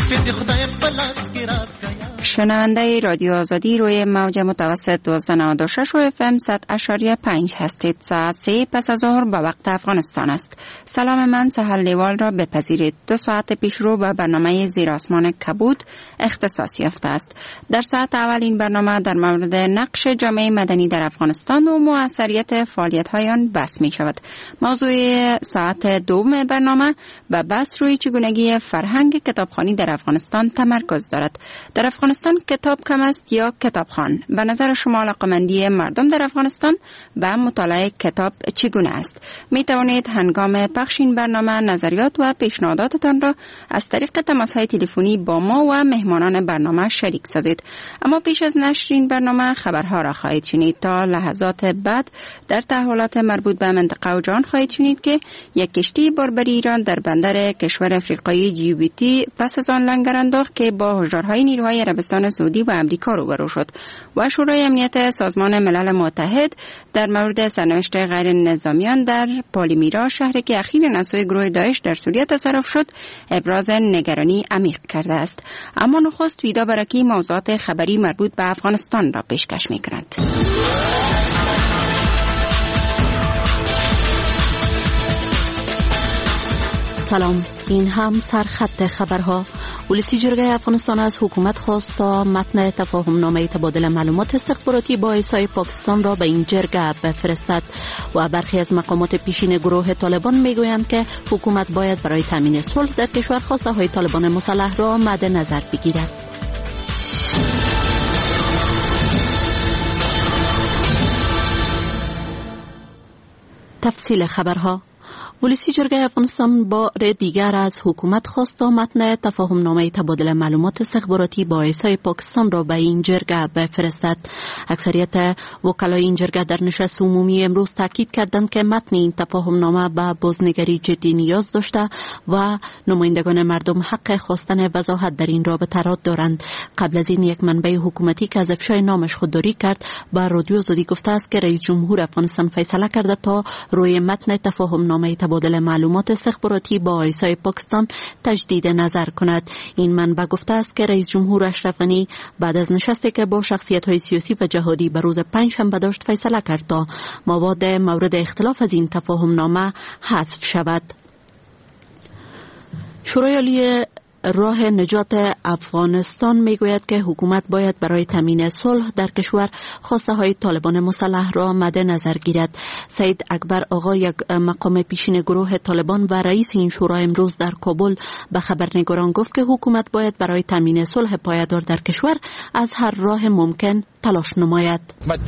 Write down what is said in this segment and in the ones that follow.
شنونده رادیو آزادی روی موج متوسط 1296 و FM 100.5 هستید. ساعت 3 پس از ظهر به وقت افغانستان است. سلام، من سهل لیوال را بپذیرید. 2 ساعت پیش رو به برنامه زیر آسمان کبود اختصاص یافته است. در ساعت اول این برنامه در مورد نقش جامعه مدنی در افغانستان و موثریت فعالیت‌های آن بحث می شود. موضوع ساعت دوم برنامه به بحث روی چگونگی فرهنگ کتابخوانی در افغانستان تمرکز دارد. در افغانستان کتاب کم است یا کتابخوان؟ به نظر شما علاقه‌مندی مردم در افغانستان به مطالعه کتاب چگونه است؟ می توانید هنگام پخش این برنامه نظریات و پیشنهاداتتان را از طریق تماس‌های تلفنی با ما و مهمانان برنامه شریک سازید. اما پیش از نشر این برنامه خبرها را خواهید شنید. تا لحظات بعد در تحولات مربوط به منطقه و جهان خواهید شنید که یک کشتی باربری ایران در بندر کشور افریقایی جیبوتی پس از آن لنگر انداخت که با هشدارهای نیروهای عربستان سعودی و امریکا روبرو شد. و شورای امنیت سازمان ملل متحد در مورد سرنوشت غیر نظامیان در پالیمیرا، شهری که اخیراً از سوی گروه داعش در سوریه تصرف شد، ابراز نگرانی عمیق کرده است. اما نخست ویدا برکی موضوعات خبری مربوط به افغانستان را پیشکش می‌کند. سلام، این هم سرخط خبرها. ولسی جرگه افغانستان از حکومت خواست تا متن تفاهم‌نامه تبادل معلومات استخباراتی با ایسای پاکستان را به این جرگه بفرستد و برخی از مقامات پیشین گروه طالبان میگویند که حکومت باید برای تامین صلح در کشور خواسته های طالبان مسلح را مد نظر بگیرد. تفصیل خبرها. ولسی جرگه افغانستان بار دیگر از حکومت خواست تا متن تفاهم‌نامه تبادل معلومات استخباراتی با ایسای پاکستان را به این جرگه بفرستد. اکثریت وکلای این جرگه در نشست عمومی امروز تاکید کردند که متن این تفاهم‌نامه به بازنگری جدی نیاز داشته و نمایندگان مردم حق خواستن وضاحت در این رابطه را دارند. قبل از این یک منبع حکومتی که از افشای نامش خودداری کرد به رادیو آزادی گفته است که رئیس جمهور افغانستان فیصله کرده تا روی متن تفاهم‌نامه تبادل معلومات استخباراتی با ایسای پاکستان تجدید نظر کند. این منبع گفته است که رئیس جمهور اشرف غنی بعد از نشستی که با شخصیت‌های سیاسی و جهادی به روز پنجشنبه داشت فیصله کرد تا مواد مورد اختلاف از این تفاهم‌نامه حذف شود. شورای عالی راه نجات افغانستان میگوید که حکومت باید برای تامین صلح در کشور خواسته های طالبان مسلح را مد نظر گیرد. سید اکبر آقا، یک مقام پیشین گروه طالبان و رئیس این شورا، امروز در کابل به خبرنگاران گفت که حکومت باید برای تامین صلح پایدار در کشور از هر راه ممکن تلاش نماید.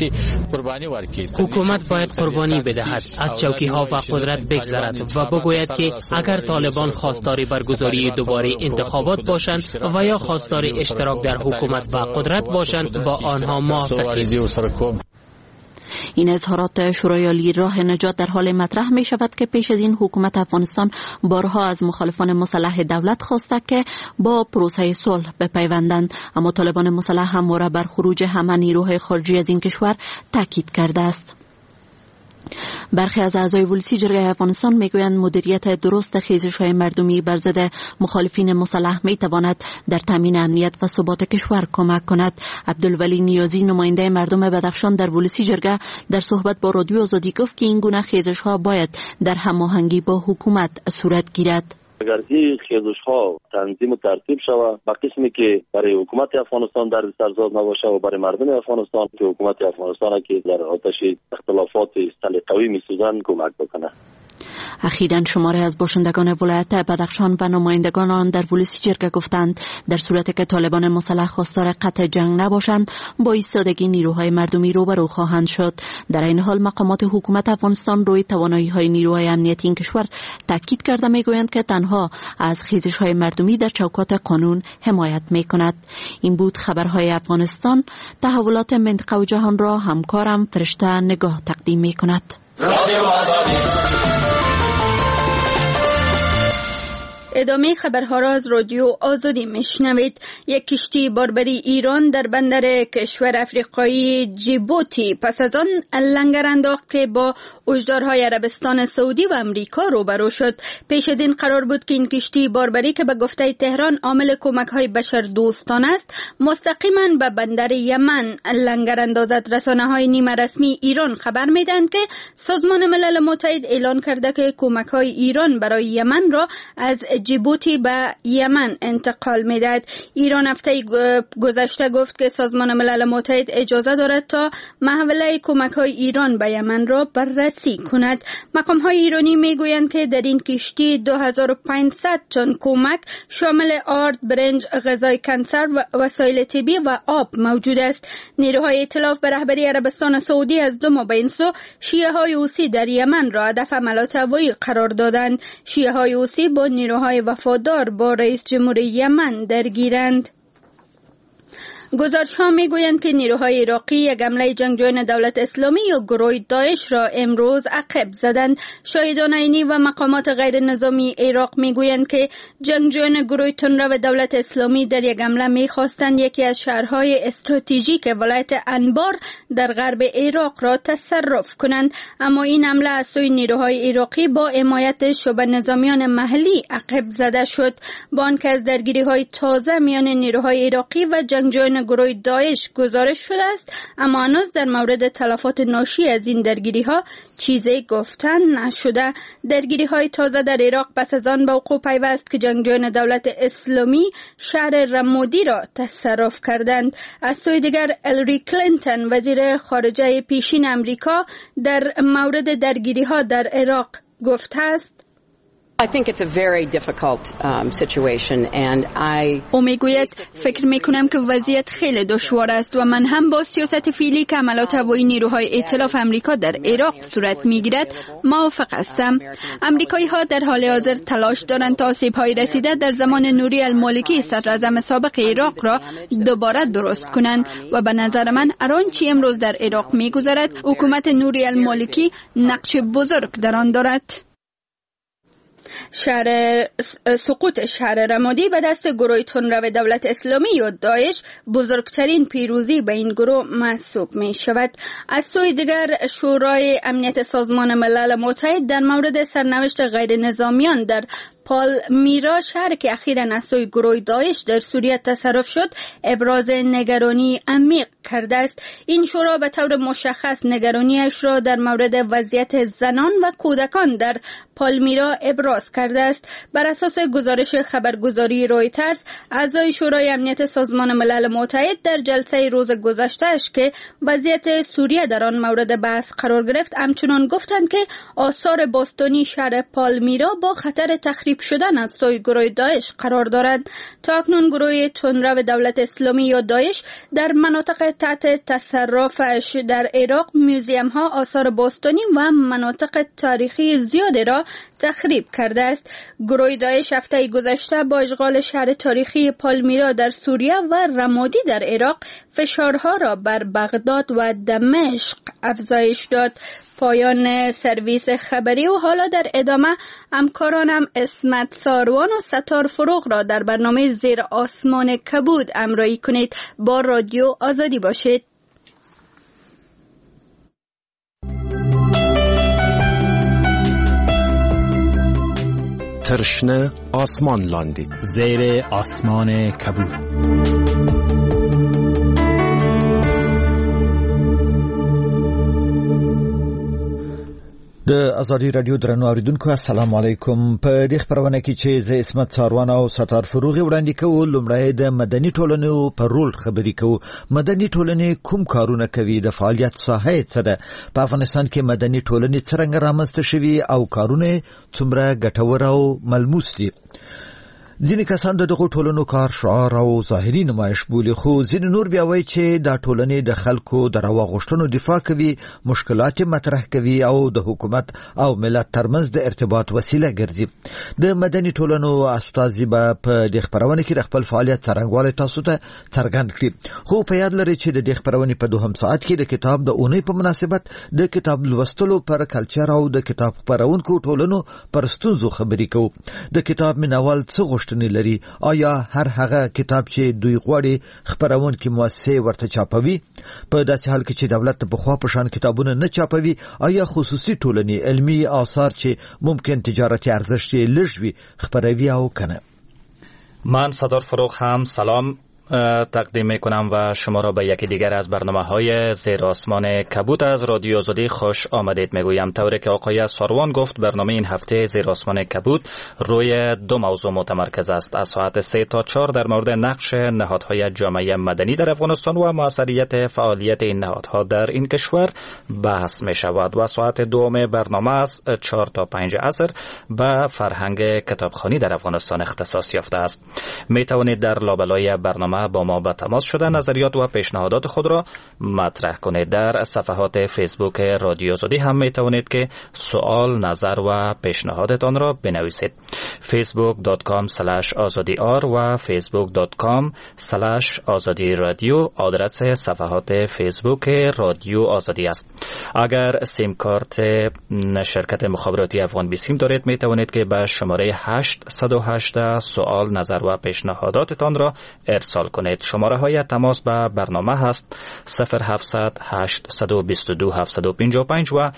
حکومت باید قربانی بدهد، از چوکی ها و قدرت بگذرد و بگوید که اگر طالبان خواستار برگزاری دوباره انتخابات باشند و یا خواستار اشتراک در حکومت و قدرت باشند با آنها موافقیم. این اظهارات شورای عالی راه نجات در حال مطرح می شود که پیش از این حکومت افغانستان بارها از مخالفان مسلح دولت خواسته که با پروسه صلح بپیوندند، اما طالبان مسلح همواره بر خروج همه نیروهای خارجی از این کشور تاکید کرده است. برخی از اعضای ولسی جرگه افغانستان میگویند مدیریت درست خیزش‌های مردمی بر ضد مخالفین مسلح میتواند در تامین امنیت و ثبات کشور کمک کند. عبدالولی نیازی، نماینده مردم بدخشان در ولسی جرگه، در صحبت با رادیو آزادی گفت که این گونه خیزش‌ها باید در هماهنگی با حکومت صورت گیرد. اگر این خیزش‌ها تنظیم و ترتیب شود با قسمی که برای حکومت افغانستان در سرزاد نباشه و برای مردم افغانستان که حکومت افغانستان که در آتش اختلافات سلیقه‌ای می‌سوزند کمک بکنه. اخیراً شماره از باشندگان ولایت بدخشان و نمایندگان آن در ولسی جرگه گفتند در صورتی که طالبان مسلح خواستار قطع جنگ نباشند با ایستادگی نیروهای مردمی روبرو خواهند شد. در این حال مقامات حکومت افغانستان روی توانایی‌های نیروهای امنیتی این کشور تاکید کرده میگویند که تنها از خیزش‌های مردمی در چوکات قانون حمایت میکند. این بود خبرهای افغانستان. تحولات منطقه و جهان را همکارم فرشته نگاه تقدیم میکند. ادامه خبرها را از رادیو آزادی میشنوید. یک کشتی باربری ایران در بندر کشور افریقایی جیبوتی پس از آن لنگر انداخت که با هشدارهای عربستان سعودی و امریکا روبرو شد. پیش از این قرار بود که این کشتی باربری که به گفته تهران عامل کمک‌های بشردوستانه است مستقیما به بندر یمن لنگر اندازد. رسانه‌های نیمه رسمی ایران خبر میدهند که سازمان ملل متحد اعلان کرده که کمک‌های ایران برای یمن را از جیبوتی به یمن انتقال می‌دهد. ایران هفته گذشته گفت که سازمان ملل متحد اجازه دارد تا محوله کمک‌های ایران به یمن را بررسی کند. مقام‌های ایرانی می‌گویند که در این کشتی 2500 تن کمک شامل آرد، برنج، غذای کنسرو، وسایل طبی و آب موجود است. نیروهای ائتلاف به رهبری عربستان سعودی از دو ماه به این سو شیعه‌های حوثی در یمن را هدف حملات هوایی قرار دادند. شیعه‌های حوثی با نیروهای وفادار با رئیس جمهور یمن درگیرند. گزارش‌ها می‌گویند که نیروهای عراقی یک حمله جنگجویان دولت اسلامی یا گروه داعش را امروز عقب زدند. شاهدان عینی و مقامات غیر نظامی عراق می‌گویند که جنگجویان گروه تندرو دولت اسلامی در یک حمله می‌خواستند یکی از شهرهای استراتژیک ولایت انبار در غرب عراق را تصرف کنند، اما این حمله از سوی نیروهای عراقی با حمایت شعبه نظامیان محلی عقب زده شد. با آنکه از درگیری‌های تازه میان نیروهای عراقی و جنگجویان گروه داعش گزارش شده است، اما هنوز در مورد تلفات ناشی از این درگیری‌ها چیزی گفتن نشده. درگیری‌های تازه در عراق پس از آن به وقوع پیوست که جنگجویان دولت اسلامی شهر رمادی را تصرف کردند. از سوی دیگر هیلاری کلینتون وزیر خارجه پیشین امریکا در مورد درگیری‌ها در عراق گفته است: او میگوید فکر میکنم که وضعیت خیلی دشوار است و من هم با سیاست فعلی که حملات هوایی نیروهای ائتلاف امریکا در عراق صورت میگیرد موافق هستم. امریکایی ها در حال حاضر تلاش دارند تا آسیب های رسیده در زمان نوری المالکی صدراعظم سابق عراق را دوباره درست کنند و به نظر من آنچه امروز در عراق میگذرد حکومت نوری المالکی نقش بزرگ در آن دارد. سقوط شهر رمادی به دست گروه تندرو دولت اسلامی یا داعش بزرگترین پیروزی به این گروه محسوب می شود. از سوی دیگر شورای امنیت سازمان ملل متحد در مورد سرنوشت غیر نظامیان در پالمیرا، شهر که اخیراً از سوی گروه داعش در سوریه تصرف شد، ابراز نگرانی عمیق کرده است. این شورا به طور مشخص نگرانیش را در مورد وضعیت زنان و کودکان در پالمیرا ابراز کرده است. بر اساس گزارش خبرگزاری رویترز، اعضای شورای امنیت سازمان ملل متحد در جلسه روز گذشتهش که وضعیت سوریه در آن مورد بحث قرار گرفت، همچنان گفتند که آثار باستانی شهر پالمیرا با خطر تخریب شدن از سوی گروه داعش قرار دارد. تا اکنون گروه تندرو دولت اسلامی یا داعش در مناطق تحت تصرفش در عراق میوزیم ها، آثار باستانی و مناطق تاریخی زیادی را تخریب کرده است. گروه داعش هفته گذشته با اشغال شهر تاریخی پالمیرا در سوریه و رمادی در عراق فشارها را بر بغداد و دمشق افزایش داد. پایان سرویس خبری و حالا در ادامه همکارانم اسمت ساروان و ستار فروغ را در برنامه زیر آسمان کبود همراهی کنید. با رادیو آزادی باشید. ترشنه آسمان لاندی زیر آسمان کبود. د ازادي رادیو درنو اوریدونکو السلام علیکم. په دې خبرونه کې چې زه اسمت ساروان او ستار فروغ وړاندې کوو، لومړی د مدني ټولنو پر رول خبرې کوو. مدني ټولنې کوم کارونه کوي، د فعالیت ساحه څه ده، په افغانستان کې مدني ټولنې څنګه رامنځته شوي او کارونه څومره ګټور او ملموس دي. ځینې کسان دغه ټولنو کار شعار او ظاهري نمایش بولي، خو ځینې نور بیا وایي چې دا ټولنې د خلکو د روا غوښتنو دفاع کوي، مشکلات مطرح کوي او د حکومت او ملت ترمنځ د ارتباط وسیله ګرځي. د مدني ټولنو استازي به په دې خبرونه کې د خپل فعالیت څرنګوالی تاسو ته څرګند کړي. خو په یاد لرئ چې د دې خبرونې په دوهم ساعت کې د کتاب د اونۍ په مناسبت د کتاب لوستلو پر کلچر او د کتاب خپرونکو ټولنو پر ستونزو خبرې کوو. د کتاب مینوال څه غوښتنې لري؟ آیا هر هغه کتاب چې دوی غواړي خپرونکي مؤسسې ورته چاپوي؟ په داسې حال کې چې دولت په خوا په شان کتابونه نه چاپوي، آیا خصوصي ټولنې علمي آثار چې ممکن تجارتي ارزش یې لږ وي خپروي او کنه؟ من صدر فروغ هم سلام تقدیم میکنم و شما را به یکی دیگر از برنامه‌های زیر آسمان کبود از رادیو آزادی خوش آمدید میگویم. طوری که آقای ساروان گفت، برنامه این هفته زیر آسمان کبود روی دو موضوع متمرکز است. از ساعت 3 تا 4 در مورد نقش نهادهای جامعه مدنی در افغانستان و موثریت فعالیت این نهادها در این کشور بحث می شود و ساعت دوم برنامه از 4 تا 5 عصر به فرهنگ کتابخوانی در افغانستان اختصاص یافته است. می توانید در لابلای برنامه با ما به تماس شده نظریات و پیشنهادات خود را مطرح کنید. در صفحات فیسبوک رادیو آزادی هم می توانید که سوال، نظر و پیشنهادتان را بنویسید. facebook.com/azadi.r و facebook.com/azadi-radio آدرس صفحات فیسبوک رادیو آزادی است. اگر سیم کارت شرکت مخابراتی افغان بی سیم دارید، می توانید که به شماره 818 سوال، نظر و پیشنهاداتتان را ارسال کنید. شماره های تماس به برنامه هست 0700 822 755 و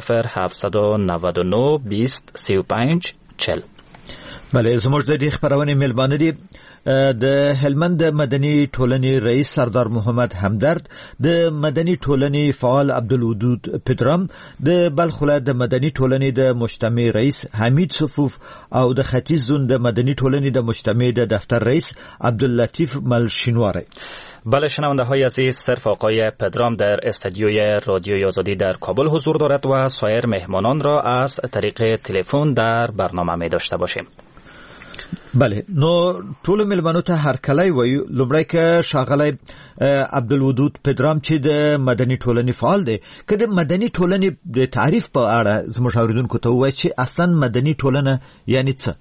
0799 20 35 40. بله، زموږ د دې خبرونه ملمانه دي د هلمند مدني ټولنې رئیس سردار محمد همدرد، د مدني ټولنې فعال عبدالودود پدرام، د بلخ ولایت د مدني ټولنې د مجتمع رئیس حمید صفوف او د ختیځ زون د مدني ټولنې د مجتمع د دفتر رئیس عبداللطیف ملشینواره. بله شنونده های عزیز، صرف آقای پدرام در استودیوی رادیوی آزادی در کابل حضور دارد و سایر مهمانان را از طریق تلفن در برنامه می داشته باشیم. بله، نو ټول ملمنو ته هر کله وایو. لومړی که ښاغلی عبدالودود پدرام چې د مدني ټولنې فعال دی، که د مدني ټولنې د تعریف په اړه زموږ اوریدونکو ته ووایي چې اصلا مدني ټولنه یعنی څه؟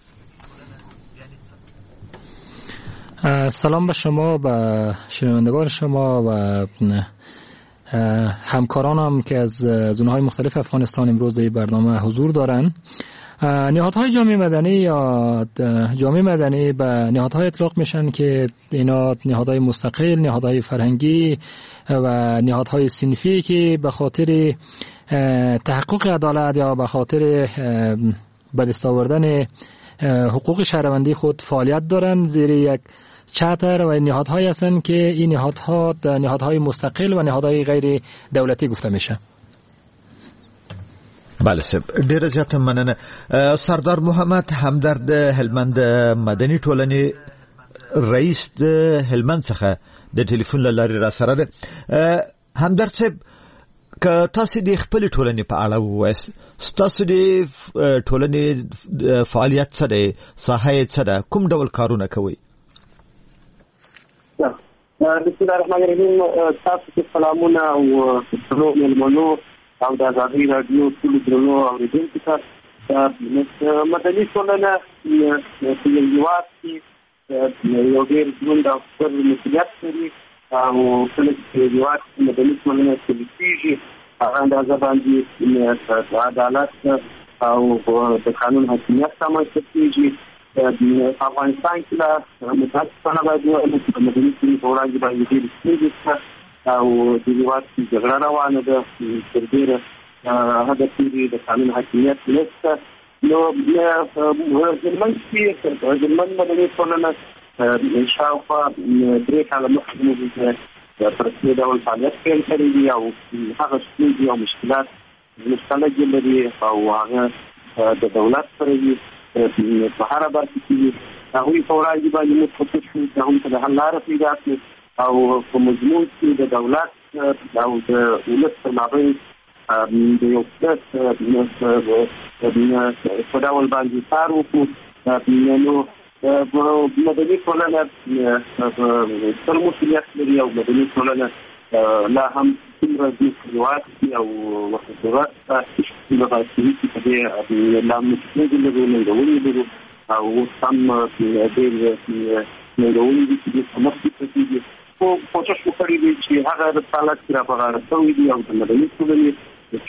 سلام به شما، به شنوندگان شما و همکارانم که از زونهای مختلف افغانستان امروز در برنامه حضور دارند. نهادهای جامعه مدنی یا جامعه مدنی به نهادهای اطلاق میشن که اینا نهادهای مستقل، نهادهای فرهنگی و نهادهای صنفی که به خاطر تحقق عدالت یا به خاطر به دست آوردن حقوق شهروندی خود فعالیت دارن زیر یک چتر و نهادهایی هستند که این نهادها نهادهای مستقل و نهادهای غیر دولتی گفته میشه. بله صاحب، ډیره زیاته مننه. سردار محمد همدرد هلمند مدني ټولنې رئیس د هلمند څخه د ټلیفون له لارې را سره ده. همدرد صاحب، که تاسو د خپل ټولنې په اړه ووایئ، ستاسو د ټولنې فعالیت څه دی، ساحه څه ده، کوم ډول کارونه کوئ؟ بسم الله الرحمن الرحیم. تاسو ته سلامونه او ټولو مېلمنو او د آزادۍ راډیو ټولو درنو اورېدونکو ته. مدني ټولنه په یو هېواد کې یو ډېر ژوند او ستر مسؤلیت لري او کله چې په هېواد کې مدني ټولنه پلي کېږي، هغه اندازه باندې عدالت او د قانون حاکمیت رامنځته کېږي. په افغانستان کې متاسفانه باید ووایم چې د مدني ټولنې په وړاندې باندې ډېرې ستونزې شته او د هېواد کې جګړه روانه ده، تر ډېره هغه پورې د قانون حاکمیت نشته. نو هلمند کې هلمند مدني ټولنه شاوخوا 3 کاله مخکې زموږ په رسمي ډول فعالیت پیل کړی دی او هغه ستونزې او مشکلات زموږ خلک یې لري او هغه د دولت سره وي په هره برخه کې وي. هغوی په وړاندې باندې موږ فکر شو چې هغوی ته د حل لاره پیدا کړو او په مضمون کې د دولت او د ولس په مابین د یو څه په ډول باندې کار وکړو. نو مدني ټولنه ستر مسؤلیت لري او مدني ټولنه لا هم څومره د هیواد او وخت د باسي چې د لامل لري او سم د نړیوالو د سمارټ سیستم په کوشش وکړي چې هغه د حالت را بغاړه شوی دی او د مدني ټولنې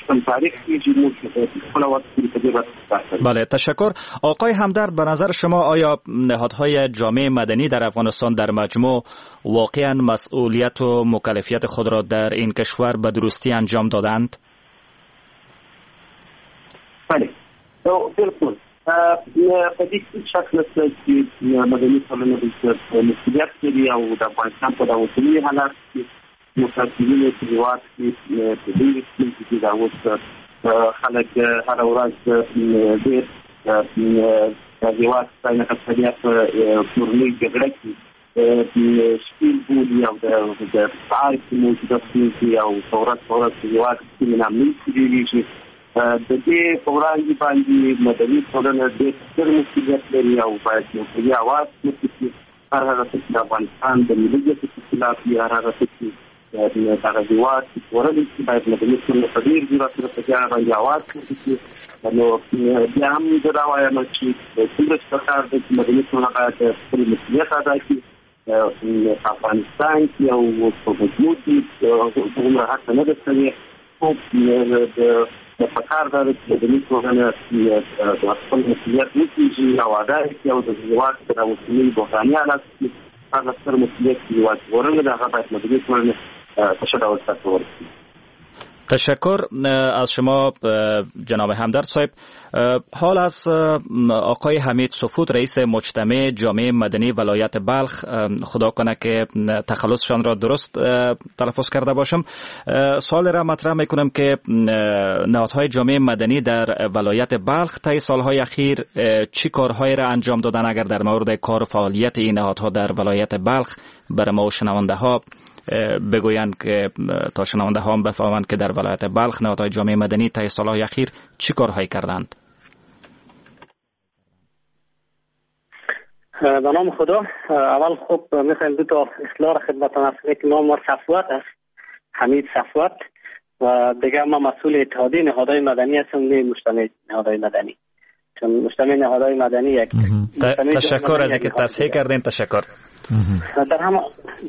بله، تشکر. آقای همدرد، به نظر شما آیا نهادهای جامعه مدنی در افغانستان در مجموع واقعا مسئولیت و مکلفیت خود را در این کشور به درستی انجام دادند؟ بله، بالکل. په دې شک نشته چې مدني ټولنه د مسؤلیت لري او د افغانستان په داخلي حالات کې متأثرین تجربات کې د دې چې دا اوس خلک هر ورځ د هیواد څخه خپلیا پورني جګړه کې شپږ بولي او د فعال موجودیت او ثورات هیواد کې نامي کېږي د دې پروګرام باندې مدني ټولنه د ستر مسؤلیت لري او باید یو اواز وکړي هر هغه څه د افغانستان د ملي خلاف یا هر هغه څه د تغذیوات ورته چې باید مدني ټولنه په ډیر ځای سره په ځای باندې اواز وکړي نو بیا هم دا وایم چې څنګه څرګند د مدني ټولنه باید خپل مسؤلیت ادا کړي افغانستان کې او په وجود کې کومه حق نه ده چې د فکر د مدني ټولنې د خپل مسؤلیت وکړي او ادا کړي او د هیواد د اوسنۍ بحراني حالات کې هغه ستر مسؤلیت چې ورغله د هغه باید مدني ټولنه په څه ډول تطور کړي. تشکر از شما جناب همدرد صاحب. حال از آقای حمید سفود، رئیس مجتمع جامعه مدنی ولایت بلخ، خدا کنه که تخلصشان را درست تلفظ کرده باشم. سوال را مطرح میکنم که نهادهای جامعه مدنی در ولایت بلخ طی سالهای اخیر چی کارهایی را انجام دادن؟ اگر در مورد کار و فعالیت این نهادها در ولایت بلخ برای ما شنونده ها بگویند که تا شنونده ها هم بفهمند که در ولایت بلخ نهادهای جامعه مدنی طی سالهای اخیر چی کارهایی کردند؟ به نام خدا. اول خب میخوایم دو تا اصلاح را خدمتتون عرض کنم که نام ما صفوت است، حمید صفوت، و دیگه ما مسئول اتحادیه نهادهای مدنی هستم، نه مجتمع نهادهای مدنی، چون مجتمع نهادهای مدنی یک تشکر از اینکه تصحیح کردین. تشکر. در هم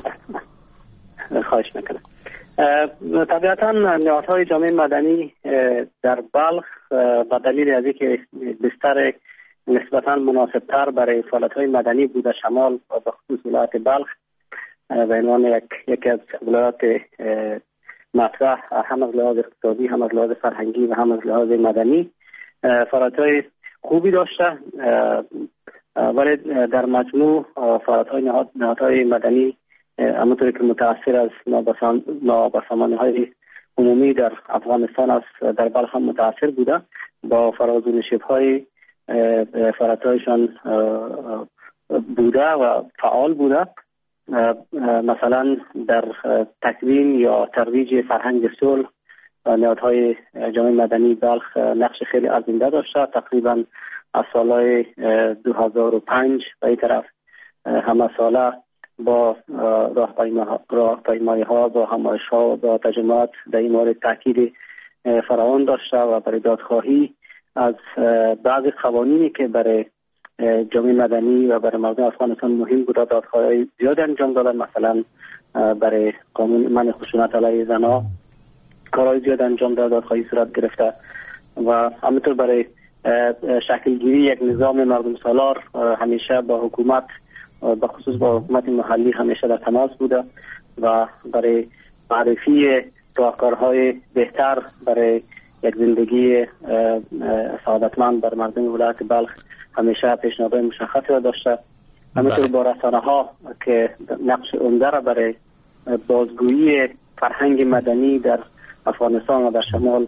خواهش میکنم. طبیعتا نهادهای جامعه مدنی در بلخ به دلیل از اینکه بستر نسبتا مناسبتر برای فعالیت‌های مدنی بوده شمال و به خصوص ولایت بلخ به عنوان یکی از ولایات مطرح، هم از لحاظ اقتصادی، هم از لحاظ فرهنگی و هم از لحاظ مدنی فعالیت‌های خوبی داشته، ولی در مجموع فعالیت‌های نهادهای مدنی همونطوری که متأثر از نابسامانی‌های عمومی در افغانستان است، در بلخ هم متأثر بوده. با فراز و نشیب‌های فعالیت‌هایشان بوده و فعال بوده. مثلا در تکوین یا ترویج فرهنگ صلح نهادهای جامعه مدنی بلخ نقش خیلی ارزنده داشته. تقریبا از سالهای 2005 به این طرف همه ساله با راهپیمایی ها، با همایش ها، با تجمعات در این مورد تاکید فراوان داشته و برای دادخواهی از بعض قوانینی که برای جامعه مدنی و برای مردم افغانستان مهم بود دادخواهی زیاد انجام دادن. مثلا برای قانون منع خشونت علیه زنها کارهای زیاد انجام داد، دادخواهی صورت گرفته و همینطور برای شکلگیری یک نظام مردم سالار همیشه با حکومت، به خصوص با حکومت محلی همیشه در تماس بوده و برای معرفی راهکارهای بهتر برای یک زندگی سعادتمند بر مردم ولایت بلخ همیشه پیشنهادهای مشخصی را داشته. همینطور با رسانه ها که نقش عمده را برای بازگویی فرهنگ مدنی در افغانستان و در شمال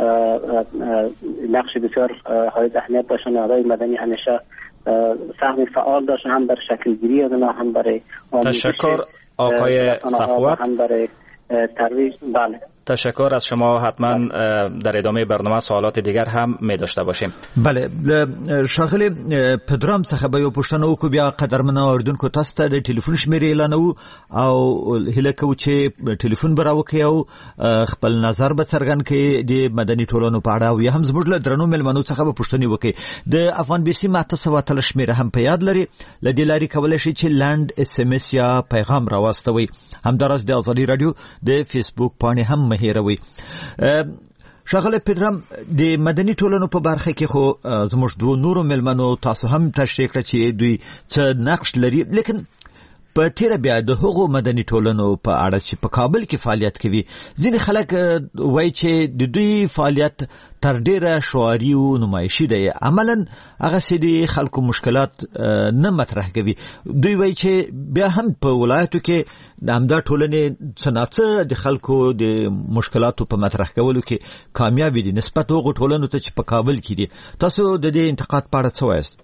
نقش بسیار حائز اهمیت داشتن. نهادهای مدنی همیشه سهم فعال داشتن، هم برای شکلگیری اونها، هم برای تشکر آقای صفوت، هم برای ترویج. بله تشکر از شما. حتما در ادامه برنامه سوالات دیگر هم می داشته باشیم. بله شاغلی پدرام څخه به یو پوښتنه وکړو، بیا قدرمن اوریدونکو تاسو ته د ټلیفون شمیرې اعلانوو او هیله کوو چې ټلیفون به راوکړئ او خپل نظر به څرګند کړئ د مدني ټولنو په اړه، او یا هم زموږ له درنو مېلمنو څخه به پوښتنې وکړئ. د افغان بي سي 973 شمیره هم په یاد لري، له دې لارې کولی شئ چې لنډ SMS یا پیغام راواستوئ. همداراز د ازادي رادیو د فیسبوک پاڼې هم مه هېروئ. شاغله پدرام، د مدني ټولنو په برخه کې خو زموږ دوه نورو مېلمنو تاسو هم تشریح کړه چې دوی څه نقش لري، لیکن په تیر بیا د هغو مدني ټولنو په اړه چې په کابل کې فعالیت کوي، ځینې خلک وایي چې د دوی فعالیت تر ډیره شعاري او نمایشي دی، عملاً هغه سړي خلکو مشکلات نه مطرح کوي. دوی وایي چې بیا هم په ولایتو کې د همدا ټولنې څه د خلکو د مشکلاتو په مطرح کولو کې کامیاب دي نسبت هغو ټولنو ته چې په کابل کې دي. تاسو د دې انتقاد په اړه څه وایست؟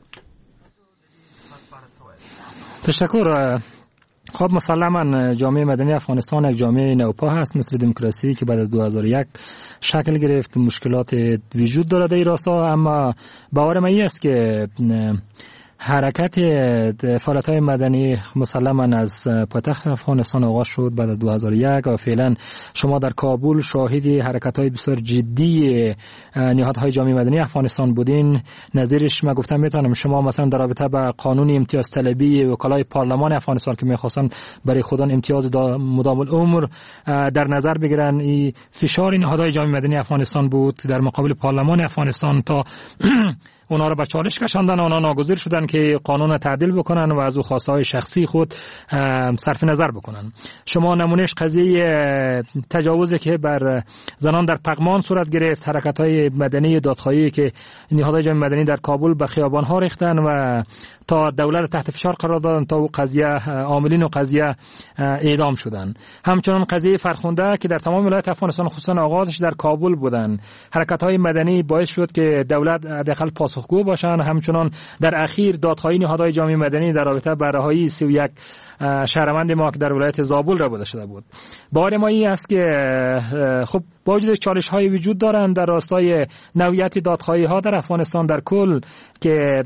تشکر. خب مسلما جامعه مدنی افغانستان یک جامعه نوپا هست مثل دموکراسی که بعد از 2001 شکل گرفت. مشکلات وجود داره در این راستا، اما باور من این است که حرکت فعالیت‌های مدنی مسلماً از پایتخت افغانستان آغاز شد بعد از 2001 و فعلا شما در کابل شاهد حرکت‌های بسیار جدی نهادهای جامعه مدنی افغانستان بودین. نظیرش من گفتم میتونم شما مثلا در رابطه با قانون امتیاز طلبی وکلای پارلمان افغانستان که می‌خواستن برای خودان امتیاز مدام العمر در نظر بگیرن، این فشار نهادهای جامعه مدنی افغانستان بود در مقابل پارلمان افغانستان تا اونا رو به چالش کشاندن، اونا ناگزیر شدن که قانون تعدیل بکنن و از او خواستهای شخصی خود صرف نظر بکنن. شما نمونهش قضیه تجاوزی که بر زنان در پغمان صورت گرفت، حرکت‌های مدنی دادخواهی که نهادهای جامعه مدنی در کابل به خیابان‌ها ریختن و تا دولت تحت فشار قرار دادن تا او قضیه عاملین و قضیه اعدام شدن. همچنان قضیه فرخنده که در تمام ولایت افغانستان خصوصا آغازش در کابل بودن، حرکت‌های مدنی باعث شد که دولت حداقل پاسخگو باشن. همچنان در اخیر دادخواهی نهادهای جامعه مدنی در رابطه با رهایی 31 شهروند ما که در ولایت زابل رابطه شده بود. باور ما این است که خب با وجود چالش‌های وجود دارند در راستای نوعیت دادخواهی‌ها در افغانستان در کل که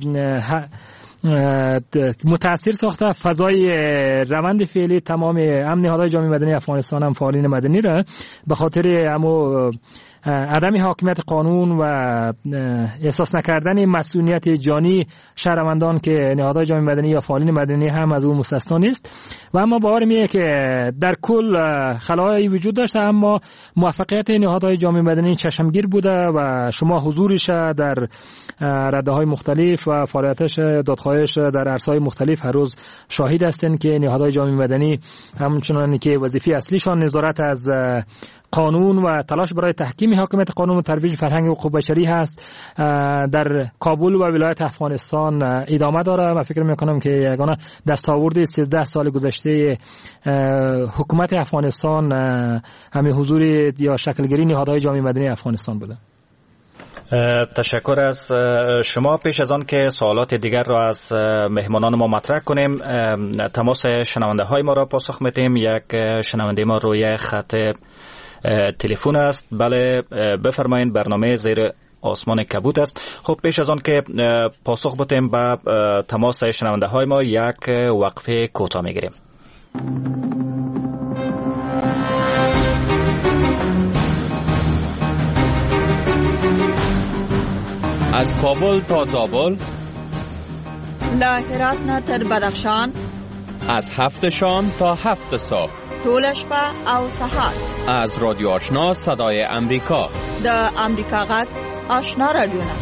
متاثر ساخته فضای روند فعلی تمام نهادهای جامعه مدنی افغانستان هم فعالین مدنی را به خاطر عدم حاکمیت قانون و احساس نکردن مسئولیت جانی شهروندان که نهادهای جامعه مدنی یا فعالین مدنی هم از اون مستثنا نیست. و اما باور میه که در کل خلائی وجود داشته، اما موفقیت نهادهای جامعه مدنی چشمگیر بوده و شما حضورش در رده‌های مختلف و فعالیتش دادخواهش در عرصه‌های مختلف هر روز شاهد هستند که نهادهای جامعه مدنی همچنان که وظیفه اصلیشان نظارت از قانون و تلاش برای تحکیم حاکمیت قانون و ترویج فرهنگ حقوق بشری هست در کابل و ولایت افغانستان ادامه داره. من فکر میکنم که یگانه دستاورد 13 سال گذشته حکومت افغانستان همین حضور یا شکلگیری نهادهای جامعه مدنی افغانستان بوده. تشکر از شما. پیش از آن که سوالات دیگر را از مهمانان ما مطرح کنیم، تماس شنونده های ما را پاسخ میدیم. یک شنونده ما روی خط تلفن است. بله بفرمایید، برنامه زیر آسمان کبوت است. خب پیش از آن که پاسخ بدیم به تماس شنونده های ما، یک وقفه کوتاه میگیریم. از کابل تا زابل، له هرات نه تر بدخشان، از 7 شام تا 7 صبح، ټول شپه او سهار. از رادیو آشنا صدای امریکا، د امریکا غږ آشنا رادیو نه.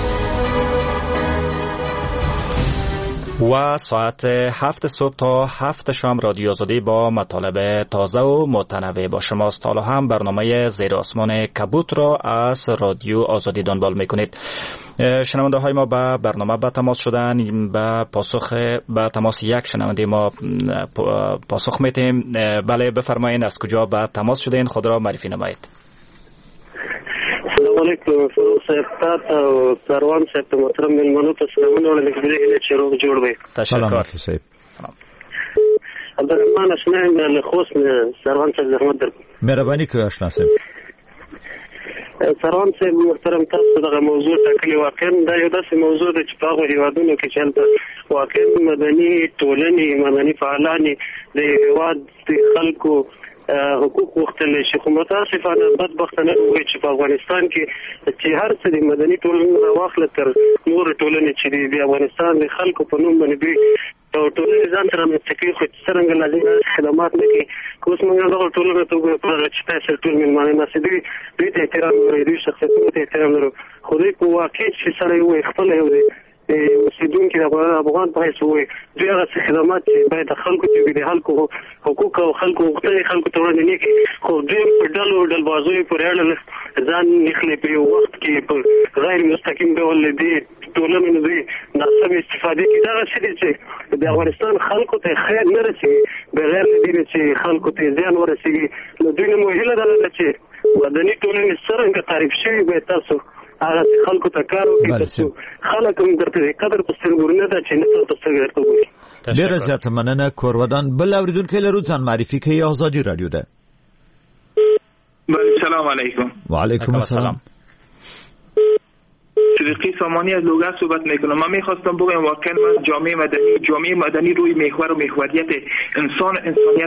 و ساعت 7 صبح تا 7 شام رادیو آزادی با مطالب تازه و متنوع با شماست. حالا هم برنامه زیر آسمان کبوت را از رادیو آزادی دنبال میکنید. شنونده های ما به برنامه به تماس شدن. به تماس یک شنونده ما پاسخ میتیم. بله بفرمایید، از کجا به تماس شدین؟ خود را معرفی نمایید. السلام علیکم فروغ صاحب، تاسو سروان صاحب ته محترم مېلمنو ته سلامونه وړاندې کوم چې روغ جوړ وي. تشکر. سلام. عبدالرحمن اشنا له خوست سروان صاحب زحمت در مهرباني کوي آشنا صاحب. سروان صاحب محترم تاسو دغه موضوع ټاکلې واقعا دا یو داسې موضوع ده چې په هغو هېوادونو کې چې هلته واقعا مدني ټولنې مدني فعالانې د هېواد د خلکو حقوق غوښتلی شي، خو متاسفانه بدبختانه وایي چې په افغانستان کې چې هر څه د مدني ټولنې راواخله تر نورې ټولنې چې د افغانستان د خلکو په نوم باندې دوی ټولنې ځان ته رامنځته کوي، خو څرنګه لازم خدمات نه کوي. که اوس موږ دغه ټولنو ته وګورو چې تاسو ټول مېلمانه ناست دي، دوی ته احترام لرو، دوی شخصیتونو ته احترام لرو، خو دوی په واقع چې سره یو خپل یو دی اوسیدونکي د افغان په حیث وایي دوی هغه خدمات چې باید د خلکو چې د خلکو حقوق او خلکو غوښتنې خلکو ته وړاندې نه کړي، خو دوی په ډلو ډلبازیو پورې اړه ځان نښلي په یو وخت کې په غیر مستقیم ډول دې ټولنې نه دوی ناسمې استفادې کوي. دغه څه دي چې د افغانستان خلکو ته خیر نه رسېږي بغیر له دې نه چې خلکو ته زیان ورسېږي. نو دوی نه مو هیله دا ده چې مدني ټولنې څرنګه تعریف شوي باید تاسو هغه خلکو ته کار وکړي ترڅو خلک هم درته قدر په سترګو نه ده چې نه په سترګو درته وګوري. ډېره زیاته مننه کورودان. بل اورېدونکی لرو ځان معرفي کوي. آزادي رادیو ده. سلام علیکم. وعلیکم السلام. صدیقی سامانی از لوگر صحبت میکنم. من میخواستم بگم واقعا من جامعه مدنی روی محور و محوریت انسان، انسانیت،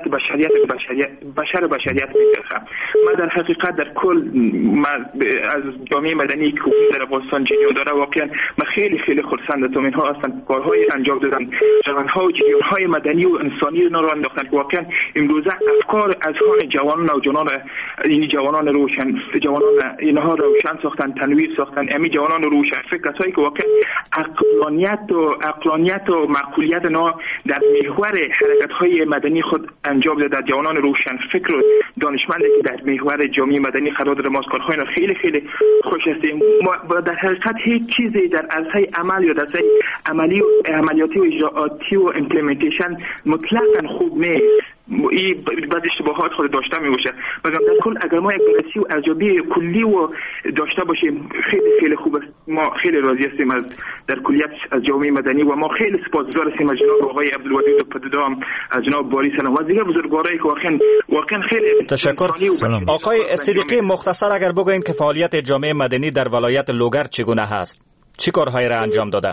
بشریت میچرخم. من در حقیقت در کل از جامعه مدنی که در افغانستان جریان داره واقعا من خیلی خرسندم. اینها اصلا کارهای انجام دادن، جوانها و جریانهای مدنی و انسانی رو انداختن که واقعا امروزه افکار اذهان جوانان و جوانان روشن، جوانان اینها روشن ساختن، تنویر ساختن. امی جوانان روشن فکر کسایی که واقعا عقلانیت و معقولیت اینا در محور حرکت‌های مدنی خود انجام داده. جوانان روشن فکر و دانشمندی که در محور جامعه مدنی قرار داره. ما کارهای اینا خیلی خوش هستیم. ما در حقیقت هیچ چیزی در عرصه عمل یا در عرصه عملیاتی و اجراءاتی و ایمپلمنتیشن مطلقاً خوب نیست. این بعض اشتباهات خود داشته میشه. مگر در کل اگر ما یک بررسی و ارزیابی کلی و داشته باشیم خیلی خوب است. ما خیلی راضی هستیم در کلیت از جامعه مدنی و ما خیلی سپاسگزار هستیم از جناب آقای عبدالودود پدیدام، از جناب باری سلام و دیگر بزرگوارایی که واقعا خیلی تشکر. آقای صدیقی مختصر اگر بگوین که فعالیت جامعه مدنی در ولایت لوگر چگونه هست؟ چه کارهایی را انجام داده؟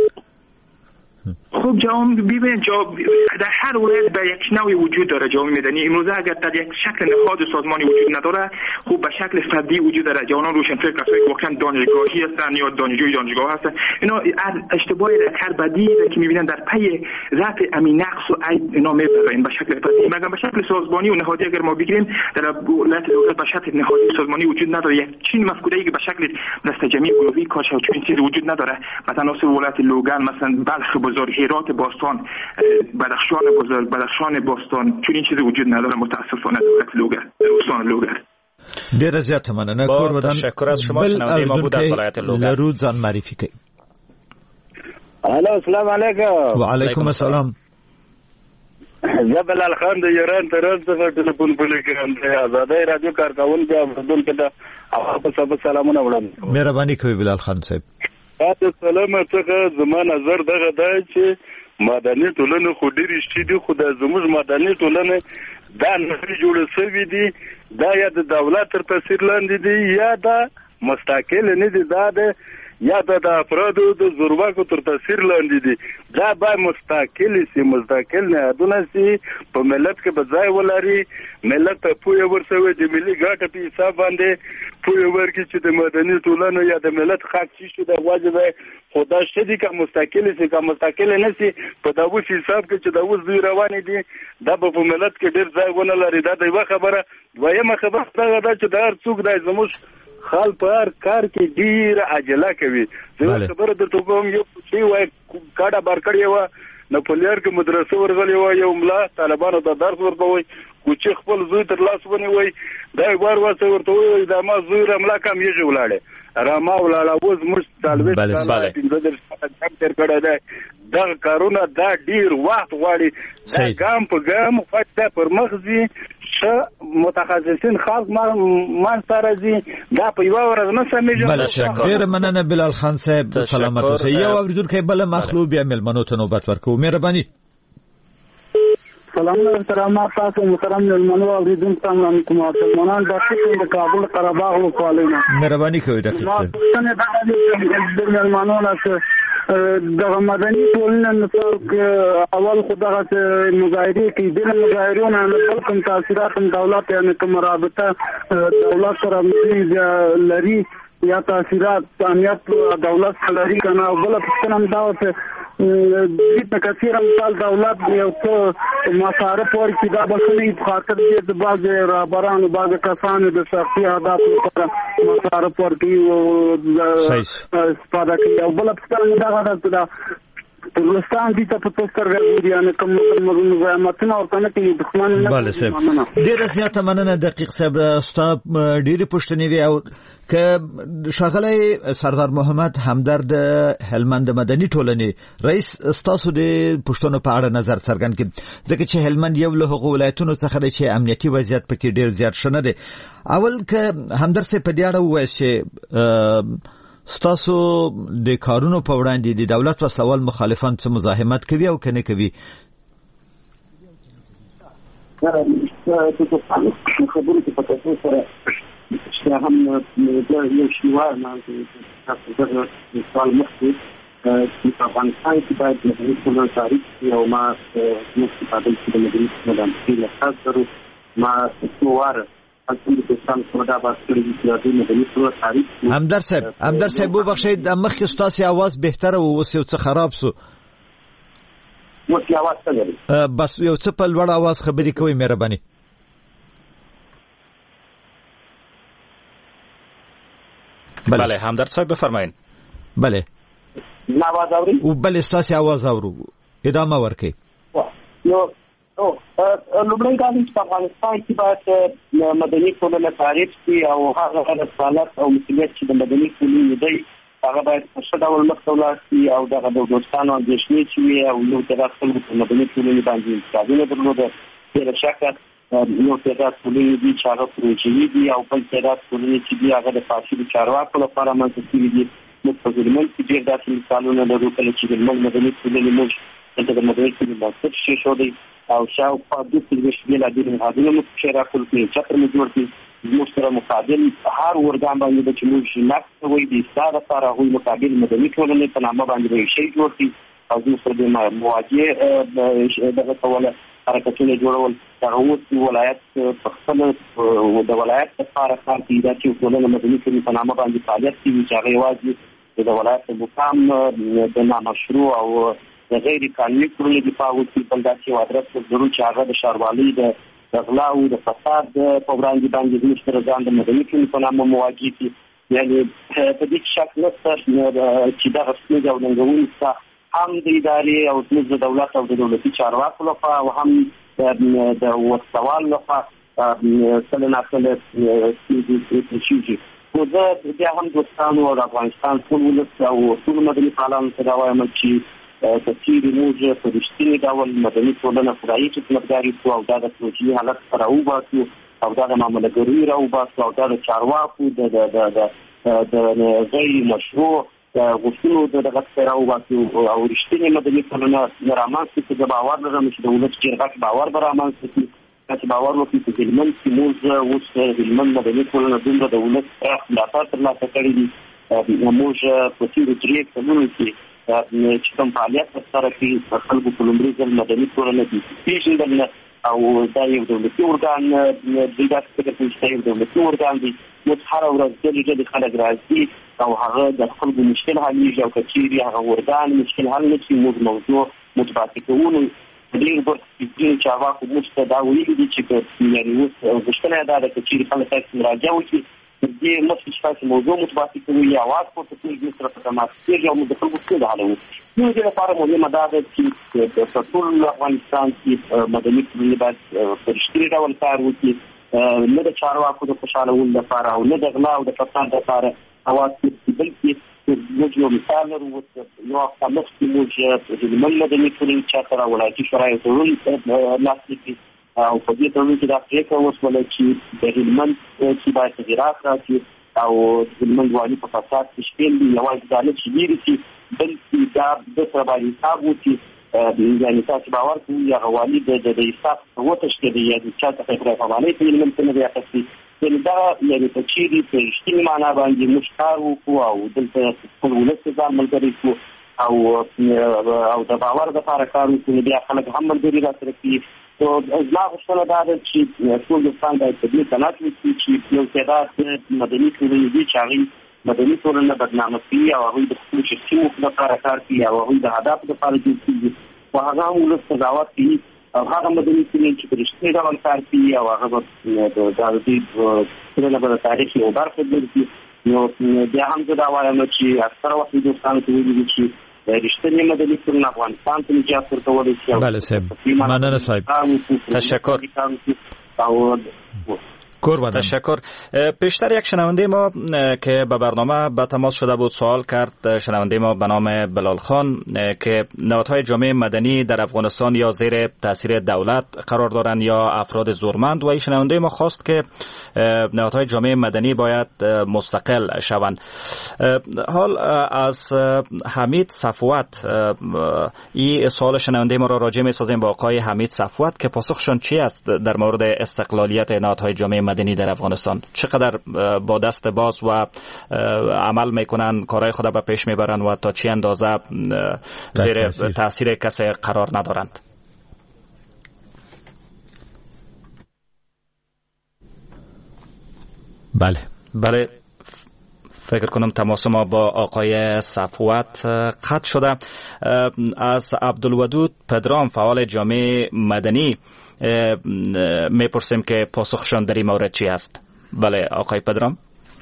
خب ببینید در هر ولایت به یک نوعی وجود داره جامعه مدنی. امروزه اگر در یک شکل نهاد سازمانی وجود نداره، خب به شکل فردی وجود داره. جوانان روشنفکر کسایی که واقعا دانشگاهی هستن یا دانشجوی دانشگاه هستن، اینا اشتباهی در هر بدی که میبینن در پی رفع امین نقص و عیب اینا میبرن به شکل فردی. مگر به شکل سازمانی و نهادی اگر ما بگیریم در ولایت لوگر به شکل نهادی سازمانی وجود نداره. یک چین مفکوره‌ای که به شکل دسته جمعی گروهی کارش و چنین چیزی وجود نداره. مثلا اصل ولایت لوگر، مثلا بلخ بزرگ، هرات باستان، بدخشان بزرگ، بدخشان باستان، چون این چیزی وجود نداره متاسفانه در لوگر، در استان لوگر. ډیره زیاته مننه کورودان. تشکر از شما. شنونده ما بود از ولایت لوگر. لرو ځان معرفي کوي. الو السلام علیکم. وعلیکم السلام. جبل الخان د ایران ترڅ په ټلیفون پلیکم د آزادۍ رادیو کارکون کې عبدالودود ته تاسو سلامونه وړم. مهرباني کوي بلال خان صاحب. تاسو سلام څنګه زما نظر دغه دی چې مدني ټولنه خو ډېرې شتې دي، خو د زموږ مدني ټولنه دا نړۍ جوړه شوې دي، دا یا د دولت تر تاثیر لاندې دي یا دا مستقل نه دي، دا د یا د افرادو د زورواکو تر تاثیر لاندې دي. دا باید مستقل نهادونه سي په ملت کې به ځای ولري، ملت ته پوهه ورسوي د ملي ګټې په حساب باندې پوهه ورکړي چې د مدني ټولنو یا د ملت حق شي د واجب خدا شدي که مستقل نه سي په داوس حساب کې چې داوس دوی روان دي دا په ملت کې ډېر ځای ونه لري. دا د یو خبره. دویمه خبره دا چې د هر څوک د زموږ خال په هر کار کې ډیر عجله کوي. زه خبره درته کوم یو چې وای کاډه بارکړی و نو په لار کې مدرسه ورغلی و، یو ملا طالبانو د درس ورکوي کوچی خپل زوی تر لاس ونیوي، دا بار واسه ورته وي دا ما زوی رملا کم یې ولاړه راما ولاړه اوس موږ طالب تر کړه ده. دا کارونه دا ډیر وخت غواړي. دا ګام په ګام فاته پر مخزي متخصصین خلق ما سره دي دا په یو ورځ نه سمېږي. بل ډیر مننه بلال خان صاحب. سلامت اوسئ. یو اوریدونکو بل مخلوب یا ملمنو ته نوبت ورکو. مهرباني. سلام احترامات تاسو محترم مېلمنو او اوریدونکو ته کوم مسلمانان د کابل قره باغ ولسوالۍ مهرباني کوئ ډاکټر صاحب څنګه د مېلمنو نه د مدني ټولنې مثال اول خدغه مظاهرې کې د مظاهرونو نه بلکې تاثیرات دولت یعنی کوم رابطه دولت سره لري یا تاثیرات امنیت دولت لري کنه بل څه هم دا وته د کثیر مثال دولت یو څه مصارف ورکړي دا بسنې په خاطر د بعض رهبرانو بعض کسانو د شخصي اهداف لپاره مصارف ورکړي او استفاده کوي او بل څه هم دا پاکستان دي ته په توګه راغلي یعنی کوم مزاحمتونه او کنه کې دښمن نه bale صاحب ډیر زیاته مننه دقیق صاحب ستاسو ډیره پښتني وی او ک شغله سردار محمد همدرد هلمند مدني ټولنې رئیس ستاسو د پښتنو په اړه نظر څرګند کړي ځکه چې هلمند یو له حقوق ولایتونو څخه دی چې امنیتي وضعیت پکې ډیر زیات شنه دی اول ک همدرد سے په دې اړه وایي چې ستاسو د کارونو په وړاندې د دولت او سوال مخالفان څه مزاحمت کوي او کنه کوي خبرې په تاسو سره چې هم یو شیوار نه تاسو د سوال مخکې چې په افغانستان کې باید د هیڅ تاریخ یو ما مستقبل کې د مدرسې مدام کې لاسره ما څوار همدر صاحب ببخشید مخکې ستاسو आवाज بهتره و اوس یو څه خراب سو اوس आवाज څنګه دی بس یو څه په لوړ आवाज خبرې کوئ مهرباني بله همدر صاحب بفرمایئ بله आवाज اوري او بله ستاسو आवाज اورو ادامه ورکړئ لومړی دا چې په افغانستان کې باید مدني ټولنه تعریف شي او هغه رسالت او مسؤلیت چې د مدني ټولنې دی هغه باید په څه ډول مخته ولاړ شي او دغه د دوستانو اندېښنې چې وي او یو تعداد خلکو په مدني ټولنې باندې انتقادونه درلوده ډېره شکه یو تعداد ټولنې دي چې هغه پروژوي دي او بل تعداد ټولنې چې دي هغه د فاسدو چارواکو لپاره منځته شوي دي موږ په هلمند کې ډېر داسې مثالونه لرو کله چې هلمند مدني ټولنې موږ دلته د مدني ټولنې بنسټ شوی او شاوخوا د تلويش ویلا د هغه مو شرا کول کې چې تر موږ ورته موږ سره مقابل هر ورګام باندې د چموږ نقص وي د ساده سره هو مقابل مدني ټولنې په نامه باندې شي جوړتي او موږ سره د مواجهه دغه ټول حرکتونه جوړول هغه ولایت په خپل د ولایت لپاره کار کوي چې ټولنه مدني ټولنې په نامه باندې فعالیت کوي چې هغه واجب د ولایت مقام د نامشروع او د غیر قانوني کړنو دفاع وکړي بل داسې وادرس ضروري چې هغه د شاروالۍ د غلا او د فساد په وړاندې باندې د مشترکان د مدني ټولنې په نامه مواجه دي یعنی په دې شکل سره چې دا غوښتنه او ننګونې څخه هم د ادارې او د دولت او د دولتي چارواکو لپاره او هم د وسوال لپاره سره ناکله شي خو دا هم دوستانو او افغانستان ټول ولس او ټول مدني فعالان سره وایم چې تفسیر موجه په رښتینی ډول مدني ټولنه خدایي خدمتګاري او دا د پروژې حالت سره وباسو او دا د معاملګرۍ راوباسو او دا د چارواکو د غیر مشروع غوښتنو دغه سره وباسو او رښتینی مدني ټولنه رامنځته کړي د باور لرم چې د ولس جرګه باور برامنځته کړي چې باور وکړي چې هلمند کې موږ اوس هلمند مدني ټولنه دومره د ولس ملاتړ ترلاسه کړی دي موږ په تیرو درې کلونو کې چې کوم فعالیت سره کې خلکو په لومړي ځل مدني ټولنه دي پیژندل او دا یو دولتي ارګان دی دا چې یو دولتي ارګان دی نو هر ورځ د خلک راځي او هغه د خلکو مشکل حلېږي او کچېري هغه ورګان مشکل حل نه شي موضوع متفاوت کوو ډېر ورته چې هغه کوم څه دا ویلي دي چې یعنی اوس غوښتنه ده چې کچېري خلک راځي او چې دې مخکې چې موضوع متفاوت کوي یا واټ په تاسو سره په تماس کې یو د خلکو څه حالو نو دې لپاره مهمه ده چې په ټول افغانستان کې مدني ټولنې باید په رښتیني ډول کار وکړي نه د چارواکو د خوشالولو لپاره او نه د غلا او د فساد لپاره اواز بلکې موږ یو مثال لرو یو هفته مخکې موږ د هلمند مدني ټولنې چا سره ولایتي شورای تړون لاسلیک کړ او په دې تړون کې دا پریکړه وشوله چې د هلمند چې باید تغیرات راشي او د هلمند والي په فساد کې شپېل دي یوازې دا نه چې ډېرې شي بلکې دا د سره باید حساب وکړي یعنی تاسو باور کوئ یا غوالي د حساب وتشکې یا د چا څخه پرې حواله کوي ممکن دی اخستي دا یعنی په چیرې په رښتینې معنا باندې مشکار وو او دلته خپل ولست ځان ملګری کو او د باور د لپاره کار وکړي بیا خلک هم ملګری راځي کوي تو زما غوښتنه دا ده چې ټول افغان باید په دې تناقض وکړي چې یو تعداد مدني ټولنې دي چې هغه مدني ټولنه بدنامه کوي او هغه د خپل شخصي موخو لپاره کار کوي او هغه د هدف لپاره جوړ کیږي او هغه هم ولست قضاوت کوي او هغه مدني ټولنې چې په رښتیني ډول کار کوي او هغه د دې د تاریخ یو برخه ګرځي نو بیا هم زه دا وایم چې اکثره وخت دوستانو ته ویلي چې رښتینی مدني ټولنه افغانستان ته نجات ورکولی شي. بله صاحب، مننه صاحب، تشکر. تشکر. پیشتر یک شنونده ما که به برنامه به تماس شده بود سوال کرد، شنونده ما به نام بلال خان، که نهادهای جامعه مدنی در افغانستان یا زیر تاثیر دولت قرار دارند یا افراد زورمند، و این شنونده ما خواست که نهادهای جامعه مدنی باید مستقل شوند. حال از حمید صفوت این سوال شنونده ما را راجع می‌سازیم با آقای حمید صفوت که پاسخشون چی است در مورد استقلالیت نهادهای جامعه مدنی در افغانستان، چقدر با دست باز و عمل میکنن، کارهای خود به پیش میبرن و تا چه اندازه زیر تاثیر کسی قرار ندارند. بله فکر کنم تماس ما با آقای صفوت قطع شده. از عبدالودود پدرام فعال جامعه مدنی میپرسیم که پاسخشان در این مورد چی است. بله آقای پدرام.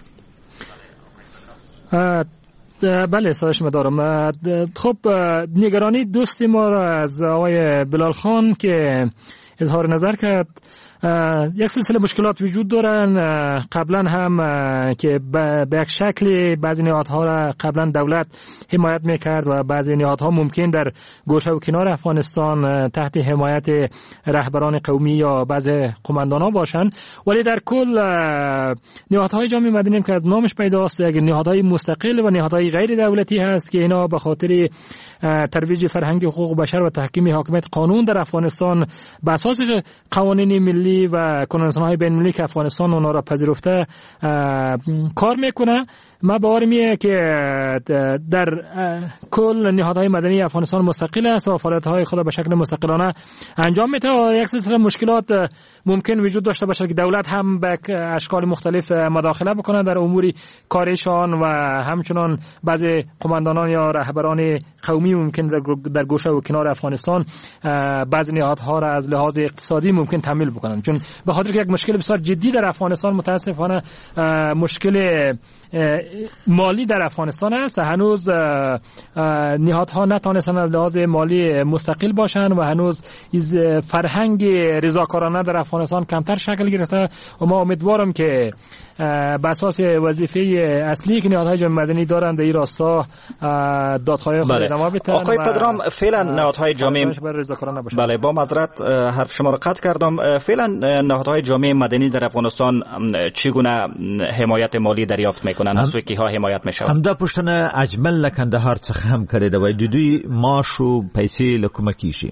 بله صداش دارم. خب نگرانی دوستی ما را از آقای بلال خان که اظهار نظر کرد، یک سلسله مشکلات وجود دارن. قبلا هم که به یک شکل بعضی نهادها را قبلا دولت حمایت میکرد و بعضی نهادها ممکن در گوشه و کنار افغانستان تحت حمایت رهبران قومی یا بعضی قماندان‌ها باشند، ولی در کل نهادهای جامعه مدنی که از نامش پیداست یک نهادهای مستقل و نهادهای غیر دولتی هست که اینا به خاطر ترویج فرهنگ حقوق بشر و تحکیم حاکمیت قانون در افغانستان به اساس قوانین ملی و کنوانسیون‌های بین‌المللی که افغانستان اونا را پذیرفته کار میکنه. ما باورم که در کل نهادهای مدنی افغانستان مستقل است و فعالیت‌های خود به شکل مستقلانه انجام میده. یک سلسله مشکلات ممکن وجود داشته باشه که دولت هم به اشکال مختلف مداخله بکنه در امور کارشان و همچنان بعضی قماندانان یا رهبران قومی ممکن در گوشه و کنار افغانستان بعضی نهادها را از لحاظ اقتصادی ممکن تامین بکنن، چون به خاطر که یک مشکل بسیار جدی در افغانستان متاسفانه مشکل مالی در افغانستان است. هنوز نهادها نتونستن از لحاظ مالی مستقل باشند و هنوز فرهنگ رضاکارانه در افغانستان کمتر شکل گرفته و ما امیدوارم که به اساس وظیفه اصلی که نهادهای جامعه مدنی دارند در این راستا دادخواهی خود ادامه بدن. آقای پدرام، فعلا نهادهای جامعه بله با معذرت حرف شما را قطع کردم. فعلا نهادهای جامعه مدنی در افغانستان چگونه حمایت مالی دریافت میکنن؟ از سوی کیها حمایت میشود؟ همدا پشتنه اجمل لکندهار څخه هم کړی دی و دوی معاش او پیسې لکومه کیږي.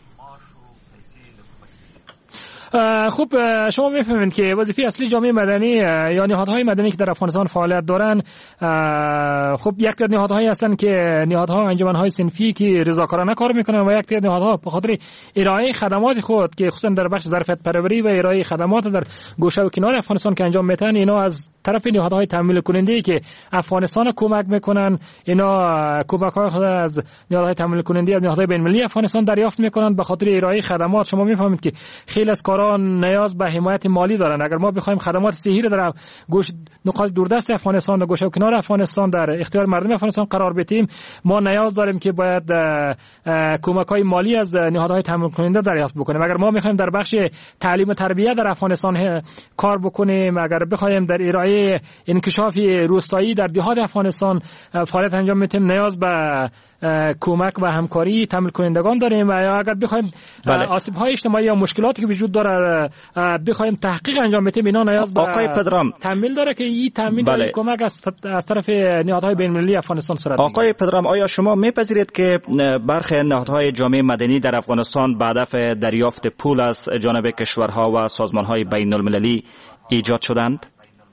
خب شما میفهمید که وظیفه اصلی جامعه مدنی یا نهادهای مدنی که در افغانستان فعالیت دارن، خب یک تعداد نهادهایی هستند که نهادها انجمنهای صنفی که رضاکارانه کار میکنن و یک تعداد نهادها به خاطر ارائه خدمات خود که خصوصا در بخش ظرفیت پروری و ارائه خدمات در گوشه و کنار افغانستان که انجام میدن، اینا از طرف نهادهای تامین کننده که افغانستان کمک میکنن، اینا کمک‌های خود از نهادهای تامین کننده از نهادهای بین‌المللی افغانستان دریافت میکنن به خاطر ارائه خدمات. شما میفهمید که خیلی از نیاز به حمایت مالی دارن. اگر ما بخوایم خدمات صحی را در نقاط دوردست افغانستان در گوشه و کنار افغانستان در اختیار مردم افغانستان قرار بدیم، ما نیاز داریم که باید کمک‌های مالی از نهادهای تامین کننده دریافت بکنیم. اگر ما می‌خوایم در بخش تعلیم و تربیت در افغانستان کار بکنیم، اگر بخوایم در ارائه انکشاف روستایی در دهات افغانستان فعالیت انجام بدیم، نیاز به کمک و همکاری تامین کنندگان داریم و اگر بخوایم آسیب‌های اجتماعی یا مشکلاتی که وجود داره بخوایم تحقیق انجام بدیم، اینا نیاز به آقای پدرام تامین داره که این تامین کمک از طرف نهادهای بین‌المللی افغانستان صورت میگیره. آقای پدرام، آیا شما میپذیرید که برخی نهادهای جامعه مدنی در افغانستان به هدف دریافت پول از جانب کشورها و سازمان‌های بین‌المللی ایجاد شدند؟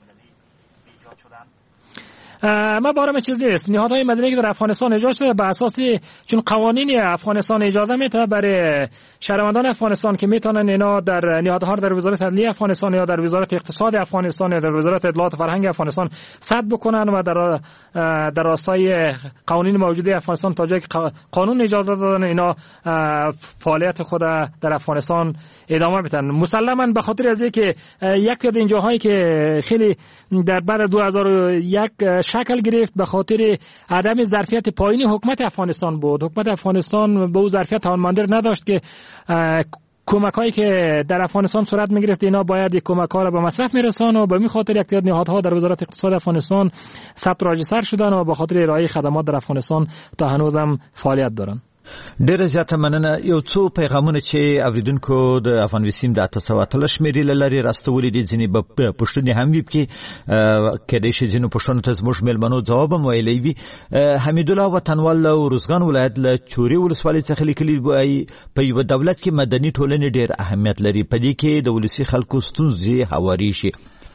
ما بارم چیز نیست. نهادهای مدنی که در افغانستان ایجاد شده به اساس چون قوانین افغانستان اجازه میده برای شهروندان افغانستان که میتونن اینا در نهادها در وزارت عدلیه افغانستان یا در وزارت اقتصاد افغانستان یا در وزارت اطلاعات و فرهنگ افغانستان ثبت بکنن و در راستای قوانین موجوده افغانستان تا جایی که قانون اجازه دادن اینا فعالیت خود در افغانستان ادامه بدن. مسلماً به خاطر از اینکه یک از این جاهایی که خیلی در بعد 2001 شکل گرفت به خاطر عدم ظرفیت پایین حکومت افغانستان بود. حکومت افغانستان به او ظرفیت توانمندی نداشت که کمک‌هایی که در افغانستان صورت می‌گرفت اینا باید کمک‌ها را به مصرف می‌رسانند و به این خاطر یک تعداد نهادها در وزارت اقتصاد افغانستان ثبت راجستر شدن و به خاطر ارائه خدمات در افغانستان تا هنوزم فعالیت دارند. ډیره زیاته مننه. یو څو پیغامونه چې اوریدونکو د افغان وسیم د 800 شمیرې لري راستولې دي، ځینې به پښتنې هم وي کې کېدای شي ځینو پښتنو ته زموږ میلمنو ځواب هم ویلی وي. حمیدالله وطنوال له روزګان ولایت له چوري ولسوالۍ څخه لیکلي وایي په یو دولت کې مدني ټولنې ډیر اهمیت لري، په دې کې د ولسي خلکو ستونزې هواري شي.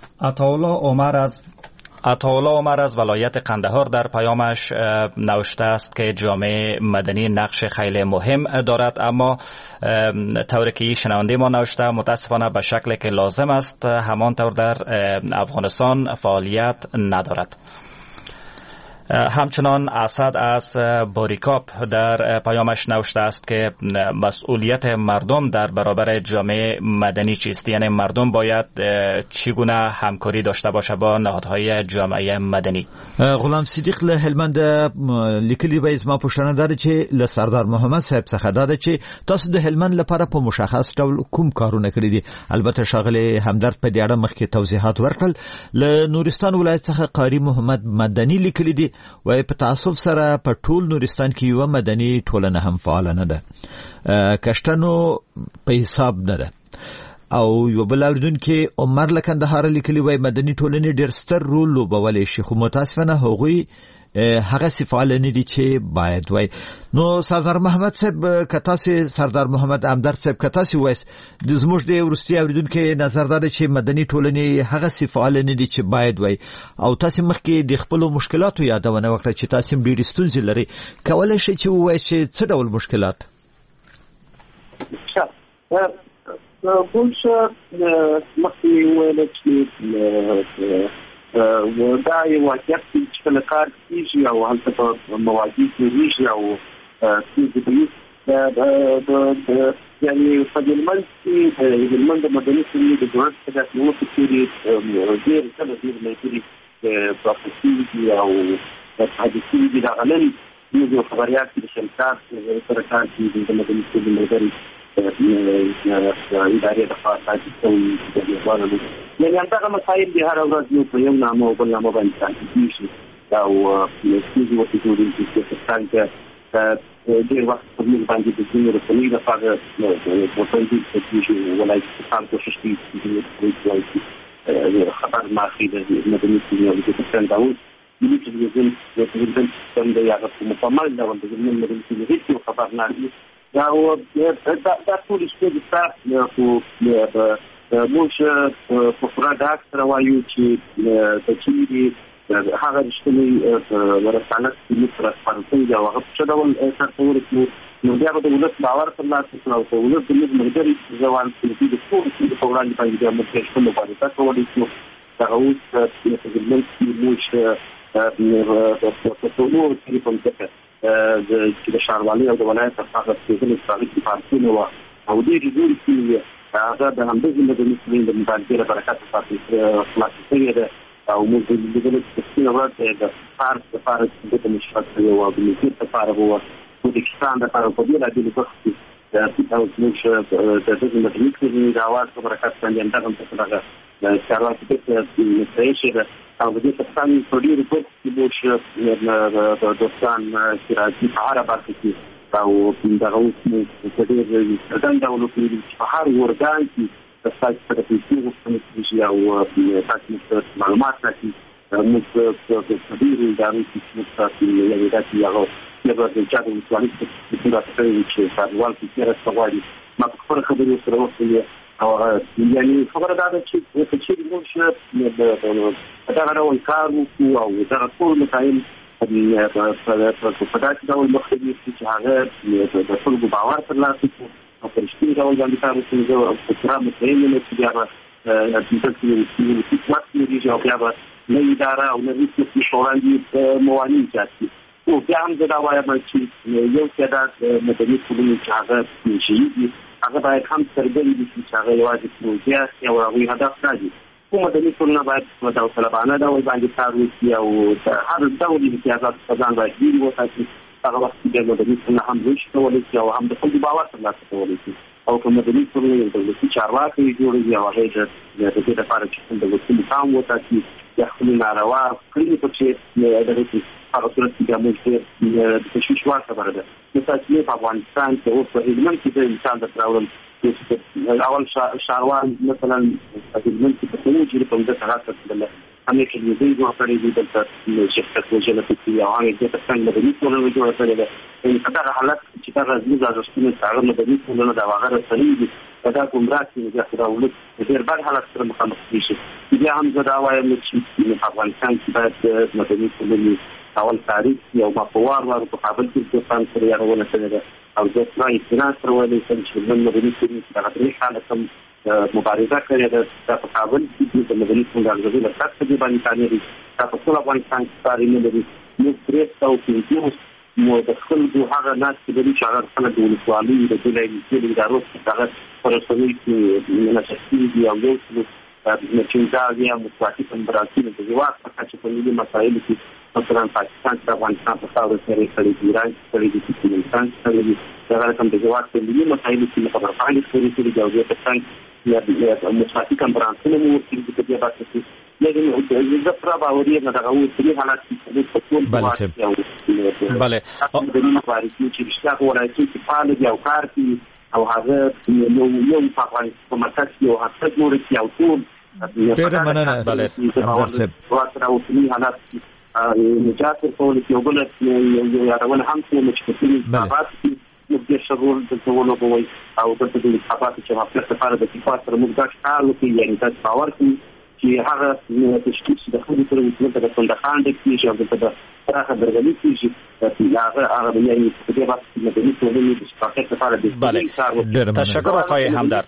عطاالله عمر از ولایت قندهار در پیامش نوشته است که جامعه مدنی نقش خیلی مهم دارد، اما طوری که شنونده ما نوشته متاسفانه به شکلی که لازم است همانطور در افغانستان فعالیت ندارد. همچنان اسد از باریکاپ در پیامش نوشته است که مسئولیت مردم در برابر جامعه مدنی چیست، یعنی مردم باید چگونه همکاری داشته باشه با نهادهای جامعه مدنی. غلام صدیق له هلمند لیکلی وایي زما پوښتنه ده چې له سردار محمد صاحب څخه ده چې تاسو د هلمند لپاره په مشخص ډول کوم کارونه کړی دي. البته شاغلی همدرد په دې اړه مخکې توضیحات ورکړل. له نورستان ولایت څخه قاری محمد مدني لیکلی دي وای په تعصب سره په ټول نورستان کې یو مدني ټولنه هم فعال نه ده، کشتنو په حساب نه ده. او یو بل اوریدونکو عمر لکندهار لیکلی وای مدني ټولنې ډېر ستر رول لوبولی شي، خو متاسفانه هغوی هغه فعال نه دي چې باید وای. نو سردار محمد صاحب کتاسي سردار محمد امدرد صاحب کتاسي وایس د زموږ د ورستي اوریدونکو نظر ده چې مدني ټولنې هغه فعال نه دي چې باید وای، او تاسو مخکې د خپل مشکلاتو یادونه وکړه چې تاسو ډېر ستونزې لري، کولای شئ چې وایي چې څه ډول مشکلات؟ مخکې ویل چې دا یو واقعیت چې کله کار کېږي او هلته په موادي کېږي او څه یعنې په هلمند کې د هلمند د مدني ټولنې د جوړښت په داسې وخت کې ډېر کله ډېر ملګري پراخه دي او حادثې دي راغلي. موږ یو خبریال چې د شمشاد سره کار کوي د مدني ټولنې ملګري ادارې د خاص کوي یعنې همدغه مسایل دي هره ورځ نو په یو نامه او بل نامه باندې تحقیق کېږي او ستونزې ورته جوړېږي چې څنګه ډېر وخت په موږ باندې د ځینو رسنیو لپاره پوسټ کېږي ولایت خلک کوشش کوي چې خبر ماخي د مدني ټولنې او د څنګه اوس دې چې د پرېزیدنت سیستم د هغه په مکمل ډول د مدني ټولنې هیڅ خبر نه لري. دا ټول څه دي چې موږ په پوره ډاګ سره وایو چې د چیني هغه رښتینی ورسالت چې موږ سره خپل او هغه څه ډول سرته ورسېږي نو بیا به د ولس باور ترلاسه کړو او ولس د موږ ملګري ځوان چې د ټول په وړاندې باندې موږ څه مبارزه کولی شو. هغه اوس په هلمند کې موږ په ټولو کې په مځکه د ښاروالۍ او د ولایت څخه سپېڅلي اقتصادي پارکونه وو او ډېرې ډېرې سیمې هغه د همدغې مدني ټولنې د مبارزې له برکته خلاصې شوې ده او موږ لیدلي چې سپینه ورځ د پارک لپاره چې د مشرف کړی وو او د مدیر لپاره وو د پاکستان لپاره په بېلابېلو برخو کې موږ د دغې مدني ټولنې د اواز په برکت باندې همدغه چارواکي بېرته مستعې شوې ده او د دې ترڅنګ په ډېرو برخو کې موږ د دوستان چې راځي په هره برخه کې او دغه اوس موږ په ډېر څرګند ډول وکړو چې په هر ورګان کې تاسو ته د پیسو غوښتنه کېږي او تاسو معلومات راکړي موږ په ډېرو ادارو کې تاسو یې راځي هغه د چارو مسؤلیت په توګه کوي چې فعال کې راځي ما په خبره خبرې سره وکړې او یعنی خبره دا ده چې موږ دا ډول کار وکړو او دا ټول مسایل په داسې ډول مخکې چې هغه د خلکو باور ترلاسه کړو او په رښتیني ډول باندې کار وکړو او په پوره مطمئنه چې بیا به حکومت کېږي او بیا به نوې اداره او نوې سیستم وړاندې موانع ایجاد کړي. او بیا هم زه دا وایم چې یو تعداد مدني ټولنې چې هغه شهید دي هغه باید هم څرګند وي چې هغه یوازې پروژه او هغوی هدف نه دي. کوم مدني ټولنه باید په داوطلبانه ډول باندې کار وکړي او هر ډول امتیازات په ځان باید لرې وساتي. هغه وخت کې د مدني ټولنه هم رشد کولی شي او هم د خلکو باور ترلاسه کولی شي. او که مدني ټولنې دولتي چارواکي جوړوي او هغې د دې لپاره چې د وسیلې پام وساتي یا خپل ناروا کړنې پکې دغه هغه صورت کې موږ د تشویش وړ خبره ده. مثلا په افغانستان کې اوس په هلمند کې د انسان د راوړل اول شاروان مثلا په هلمند کې په کومو چې په دې سره تاسو همې کې دې جوړ کړی دي د شرکت وجنه کې او هغه د څنګه د نیولو جوړ کړی ده. ان په دغه حالت چې دا راځي د ځښتنې سره د دې ټولنه د واغره سره دي دا کوم راځي چې دا ولې ډېر بد حالت سره مخامخ شي. بیا هم زه دا وایم چې په افغانستان کې باید مدني ټولنې اول تاریخ یو مفوار ورو په کابل کې د ځان سره یارونه کړی ده او د اسرائیل سنت سره ولې چې د مدني ټولنې سره د حالت مبارزه کړې ده په کابل کې د مدني ټولنې د لپاره چې باندې تانیری په ټول افغانستان کې کاری نه لري. نو پرې تاسو کې مو د خلکو هغه ناس چې د شهر خلک د ولسوالۍ د ټولنې د ادارو څخه پرسونی کې نه شي دی او د چې دا متواتي تمبراتي د جواب په چې په دې مسایلو کې مثلا پاکستان د افغانستان په خاور سره کړي ایران سره د پاکستان سره د هغه کوم د جواب په دې مسایلو کې په خبرې سره د جواب په څنګه یا د متواتي تمبراتي نو چې د دې باسي لیکن د پرا باوري نه دغه وړي حالات چې په ټول بله د نن لپاره چې رښتیا وایي چې فعال دي او کار کوي او هغه یو په مرکز کې او هڅه جوړه کوي او ټول ډېر مننه. بله همدار صاحب واکره او سني حالات نجات ورکول یو بل یادونه هم چې په دې حالات کې د شغل د ټولو کوي او د دې حالات چې په لپاره د صفات سره موږ دا کار وکړي یعنی تاسو باور کوي چې هغه تشکیل د خلکو سره د کندهار د کیږي او د راخه درغلي کیږي هغه یعنی په دې وخت کې د دې ټولنې د شفافیت لپاره د تشکر آقای همدرد.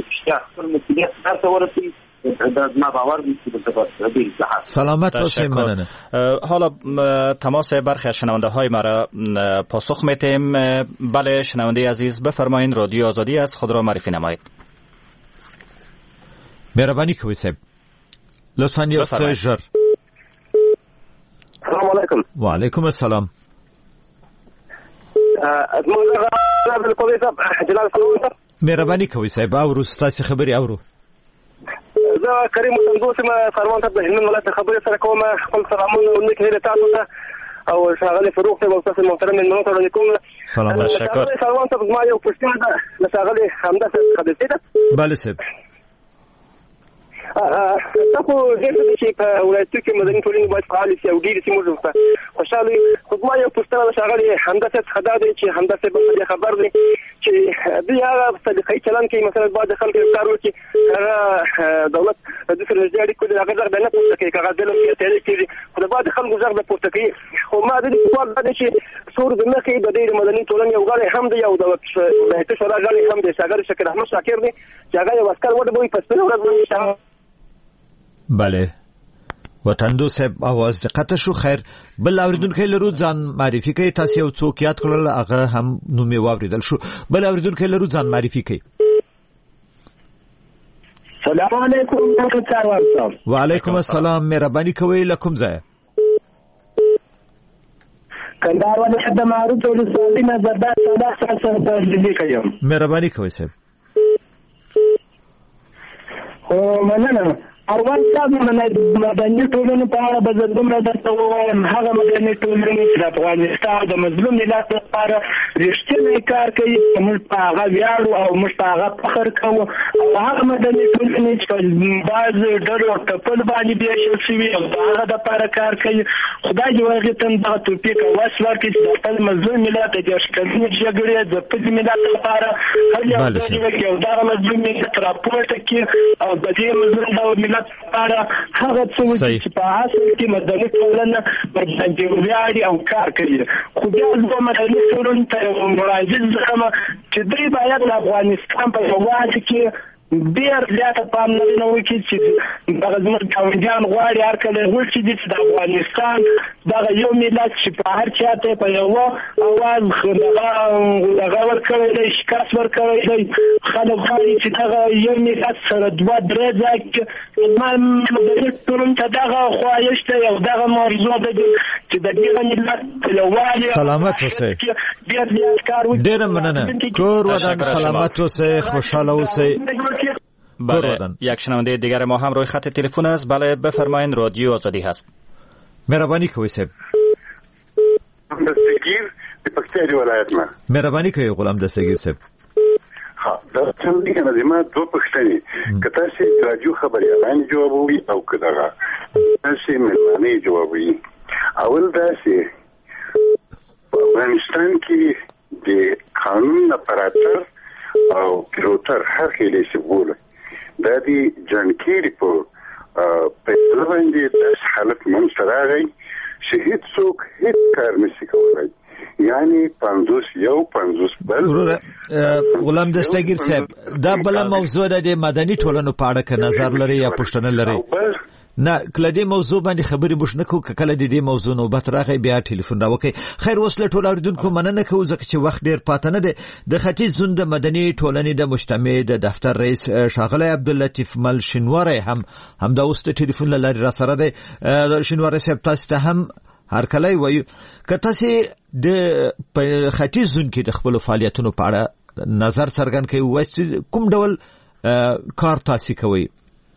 سلامت باشید. مننه. حالا تماس برخی از شنونده های ما را پاسخ میتیم. بله شنونده عزیز بفرمایید رادیو آزادی است، خود را معرفی نمایید. مهربانی کوي صاحب لطفاً یو څه ژر. السلام علیکم. وعلیکم السلام. مهربانی کوي صاحب اورو ستاسو خبري اورو. زه کریم سندوس ما فرمان ته د هلمند ولایت خبرې سره کوم. خپل سلامونه ونیک هره تاسو ته او شاغله فروغ ته تاسو محترم منو ته کوم. سلام تشکر. سلام ته ما یو پوښتنه ده شاغله همدا خبرې ده. بله صاحب. تاسو دې چې په ولایت کې مدني ټولنې باید فعال شي او ډېر سیمه ورته خوشاله خدمت یو پوښتنه شاغله همدا څه خدای دې چې همدا څه به خبر دي چې دې هغه طریقې چلن کې مثلا بعد خلک کار وکړي هغه دولت د سره جاري کوي هغه ځکه نه پوښتنه کوي هغه ځل کې تل کې خو بعد خلکو ځکه د پوښتنه کوي خو ما دې سوال دا چې سور د مخې د دې مدني ټولنې یو غړي هم دی یو دولت ولایت شورا غړي هم دی شاګر شکر احمد شاکر دی چې هغه یو اسکر وډ به په سپینه ورځ باندې. بله وطندو صاحب आवाज د قطع شو. خیر بل اوریدونکو لرو ځان معرفي کوي. تاسو یو څوک یاد کړل هغه هم نومي واوریدل شو. بل اوریدونکو لرو ځان معرفي کوي. سلام علیکم. وعلیکم السلام. مهرباني کوي لکم ځای کندهار ولایت د معروف ولسوالۍ نه زرداد سودا سره تاسو کوم. مهرباني کوي صاحب. او مننه افغانستان مدني ټولنو په اړه به زه دومره درته ووایم، هغه مدني ټولنې چې د افغانستان د مظلوم ملت لپاره رښتینی کار کوي، موږ په هغه ویاړو او موږ په هغه فخر کوو. او هغه مدني ټولنې چې په بعضې ډلو ټپل باندې بېشل شوي او د هغه دپاره کار کوي، خدای دې هغې ته دغه توفیق او وس ورکړي چې د خپل مظلوم ملت د دېرش کلنې جګړې د پدې ملت لپاره هر یو ځای وکړي او دغه مظلوم ملت راپورته کړي او د دې مظلوم ډول ملت لپاره هغه څه وکړي چې په اصل کې مدني ټولنه ورباندې ویاړي او کار کوي. خو بیا زه مدني ټولنې ته وړاندیز کوم چې دوی باید د افغانستان په هېواد کې ډېر زیاته پاملرنه وکړي چې دغه زموږ ګاونډیان غواړي هر کله وکړي دي چې د افغانستان دغه یو ملت چې په هر چا ته په یوه اواز دغه ورکړی دی، شکست ورکړی دی. خلک غواړي چې دغه یو ملت سره دوه درې ځای مدني ټولنې ته دغه خواهش دی او دغه موضوع ده چې د دغه ملت په یووالي سلامت اوسئ. ډېر زیات کار وکړي. ډېره مننه. کور ودان سلامت اوسئ، خوشحاله اوسئ. بله، یک شنونده دیگر ما هم روی خط تلفن است. بله بفرمایید، رادیو آزادی هست. مهربانی کوئ صاحب. دستگیر د پکتیا ولایت نه. مهربانی کوئ غلام دستگیر صاحب. ها دا څنګه کنه زما دوه پښتني کته سي رادیو خبريالان جوابوي او کداغه تاسو ملمانه جوابوي. اول دا سي افغانستان کې د قانون اپراتور او پیلوټر هر خېلې څه بوله دا دی جنکيري په باندې د حالت منځراغي شهید څوک هیڅ کار نشي کولای. یعنی 50 بل غلام دستگیر صاحب دا بل موضوع د مدني ټولنو په اړه کې نظر لري یا پوښتنه لري؟ نه کله دې موضوع باندې خبرې مش نه کوو، کله دې موضوع نوبت راغی بیا ټلیفون راوکي. خیر وسله ټول اوریدونکو مننه کوو ځکه چې وخت ډیر پاتې نه دی. د ختیځ زون د مدني ټولنې د مجتمع د دفتر رئیس ښاغلی عبداللطیف مل شینواری هم د اوس د ټلیفون له لارې را سره دی. شینواری صاحب تاسو ته هم هر کله وایو که تاسو د ختیځ زون کې د خپل فعالیتونو په اړه نظر څرګند کوي، وایي کوم ډول کار تاسو کوي؟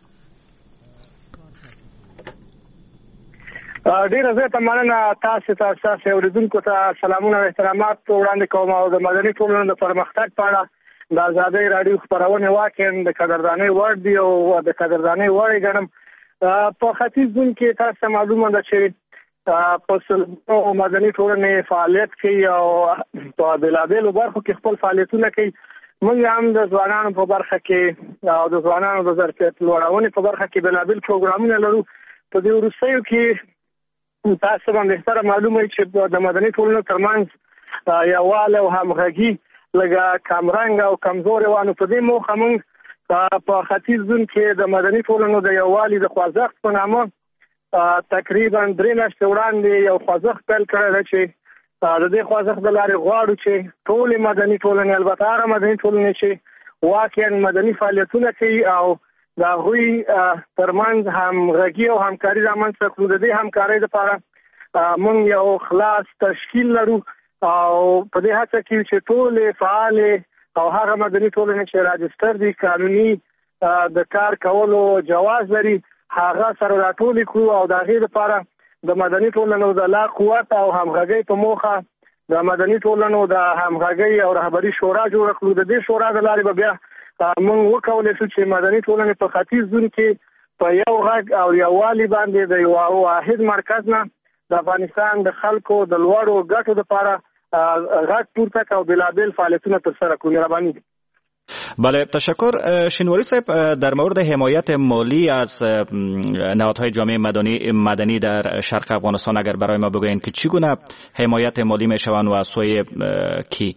ډیره زیاته مننه. تاسو اوریدونکو ته سلامونه او احترامات وړاندې کوم او د مدني ټولنو د پرمختګ په اړه د آزادۍ راډیو خپرونه واقعا د قدردانۍ وړ دي او د قدردانۍ وړ ګڼم. په ختیځ زون کې تاسو معلومه ده چې په سلګونو مدني ټولنې فعالیت کوي او په بېلابېلو برخو کې خپل فعالیتونه کوي. موږ هم د ځوانانو په برخه کې او د ځوانانو د ظرفیت لوړونې په برخه کې بېلابېل پروګرامونه لرو. په دې وروستیو کې تاسو باندې بهتره معلومه چې د مدني ټولنو ترمنځ یووالی او همغږي لږه کمرنګ او کمزورې وه. نو په دې موخه موږ په ختیځ زون کې د مدني ټولنو د یووالي د خوځښت په نامه تقریبا 3 میاشتې وړاندې یو خوځښت پیل کړی دی چې د دې خوځښت د لارې غواړو چې ټولې مدني ټولنې، البته هغه مدني ټولنې چې واقعا مدني فعالیتونه کوي او د هغوی ترمنځ همغږي او همکاري رامنځته کړو. د دې همکارۍ لپاره موږ یو خلاص تشکیل لرو او په دې هڅه کې چې ټولې فعالې او هغه مدني ټولنې چې راجستر دي، قانوني د کار کولو جواز لري، هغه سره راټولې کړو او د هغې لپاره د مدني ټولنو د لا قوت او همغږۍ په موخه د مدني ټولنو د همغږۍ او رهبري شورا جوړه کړو. د دې شورا د لارې به بیا موږ وکولی شو چې مدني ټولنې په ختیځ زون کې په یو غږ او یووالي باندې د یو واحد مرکز نه د افغانستان د خلکو د لوړو ګټو لپاره غږ پورته کړو او بېلابېل فعالیتونه ترسره کړو. مهرباني. بله، تشکر. شینواری صاحب، در مورد حمایت مالی از نهادهای جامعه مدنی در شرق افغانستان اگر برای ما بگویید که چگونه حمایت مالی میشوند و از سوی کی؟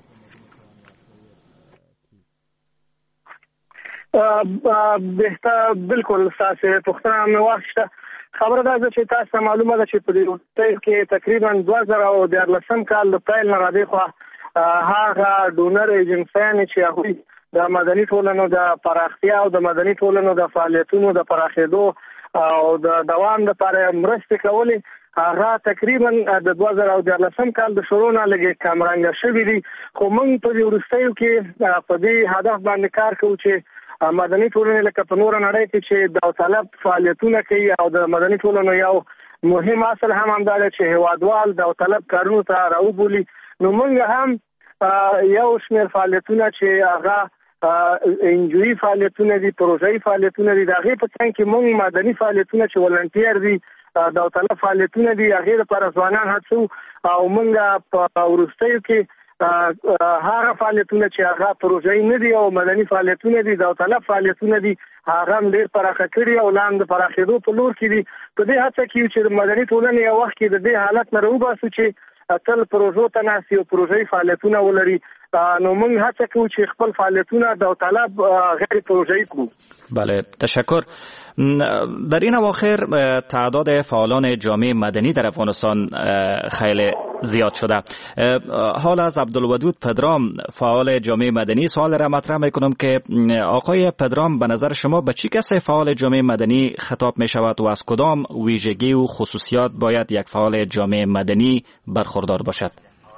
بهتر بالکل تاسو پوښتنه مې واخیسته. خبره ده چې تاسو معلومه ده چې په دې وخت کې تقریبا 2014 کال د پیل نه راځي خو هغه ډونر ایجنسیانې چې هغوی د مدني ټولنو د پراختیا او د مدني ټولنو د فعالیتونو د پراخېدو او د دوام لپاره مرستې کولې، هغه تقریبا د 2014 کال د شروع نه لږ کمرنګه شوي دي. خو موږ په دې وروستیو کې په دې هدف باندې کار کوو چې مدني ټولنې لکه په نور نړۍ کې چې داوطلب فعالیتونه کوي او د مدني ټولنو یو مهم اصل هم همدا دی چې هیوادوال داوطلب کارونو ته راوبولي. نو موږ هم یو شمېر فعالیتونه چې هغه انجویي فعالیتونه دي، پروژې فعالیتونه دي، د هغې په څنګ کې موږ مدني فعالیتونه چې ولنټیر دي، داوطلب فعالیتونه دي، هغې لپاره ځوانان هڅو او موږ په وروستیو کې هغه فعالیتونه چې هغه پروژې نه دي او مدني فعالیتونه دي، داوطلب فعالیتونه دي، هغه هم ډېر پراخه کړي او لا هم د پراخېدو په لور کې دي. په دې هڅه کې چې د مدني ټولنې یو وخت کې د دې حالت نه راوباسو چې تل پروژو ته ناست او پروژې فعالیتونه ولري. نو موږ هڅه کوو چې خپل فعالیتونه داوطلب غیر پروژه‌ای کړو. بله، تشکر. در این اواخر تعداد فعالان جامعه مدنی در افغانستان خیلی زیاد شده. حال از عبدالودود پدرام فعال جامعه مدنی سوال را مطرح میکنم که آقای پدرام به نظر شما به چی کسی فعال جامعه مدنی خطاب می شود و از کدام ویژگی و خصوصیات باید یک فعال جامعه مدنی برخوردار باشد؟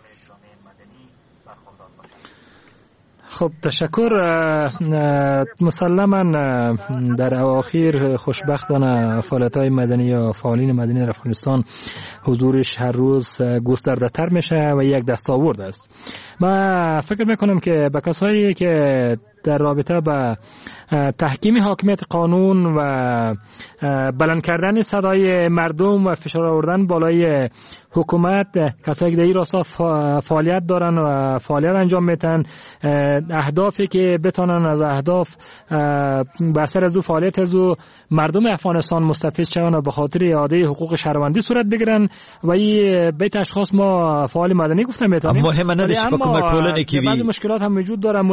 خب تشکر. مسلما در اواخر خوشبختانه فعالیت‌های مدنی یا فعالین مدنی در افغانستان حضورش هر روز گسترده تر میشه و یک دستاورد است. من فکر میکنم که به کسایی که در رابطه با تحکیم حاکمیت قانون و بلند کردن صدای مردم و فشار آوردن بالای حکومت، کسایی که در این راستا فعالیت دارن و فعالیت انجام میتن، اهدافی که بتونن از اهداف بر اثر از فعالیت از مردم افغانستان مستفید شون و به خاطر اعاده حقوق شهروندی صورت بگیرن و این بیت اشخاص ما فعال مدنی گفتن میتونیم. مهمه نداشت با کمک کی بعضی مشکلات هم وجود داره.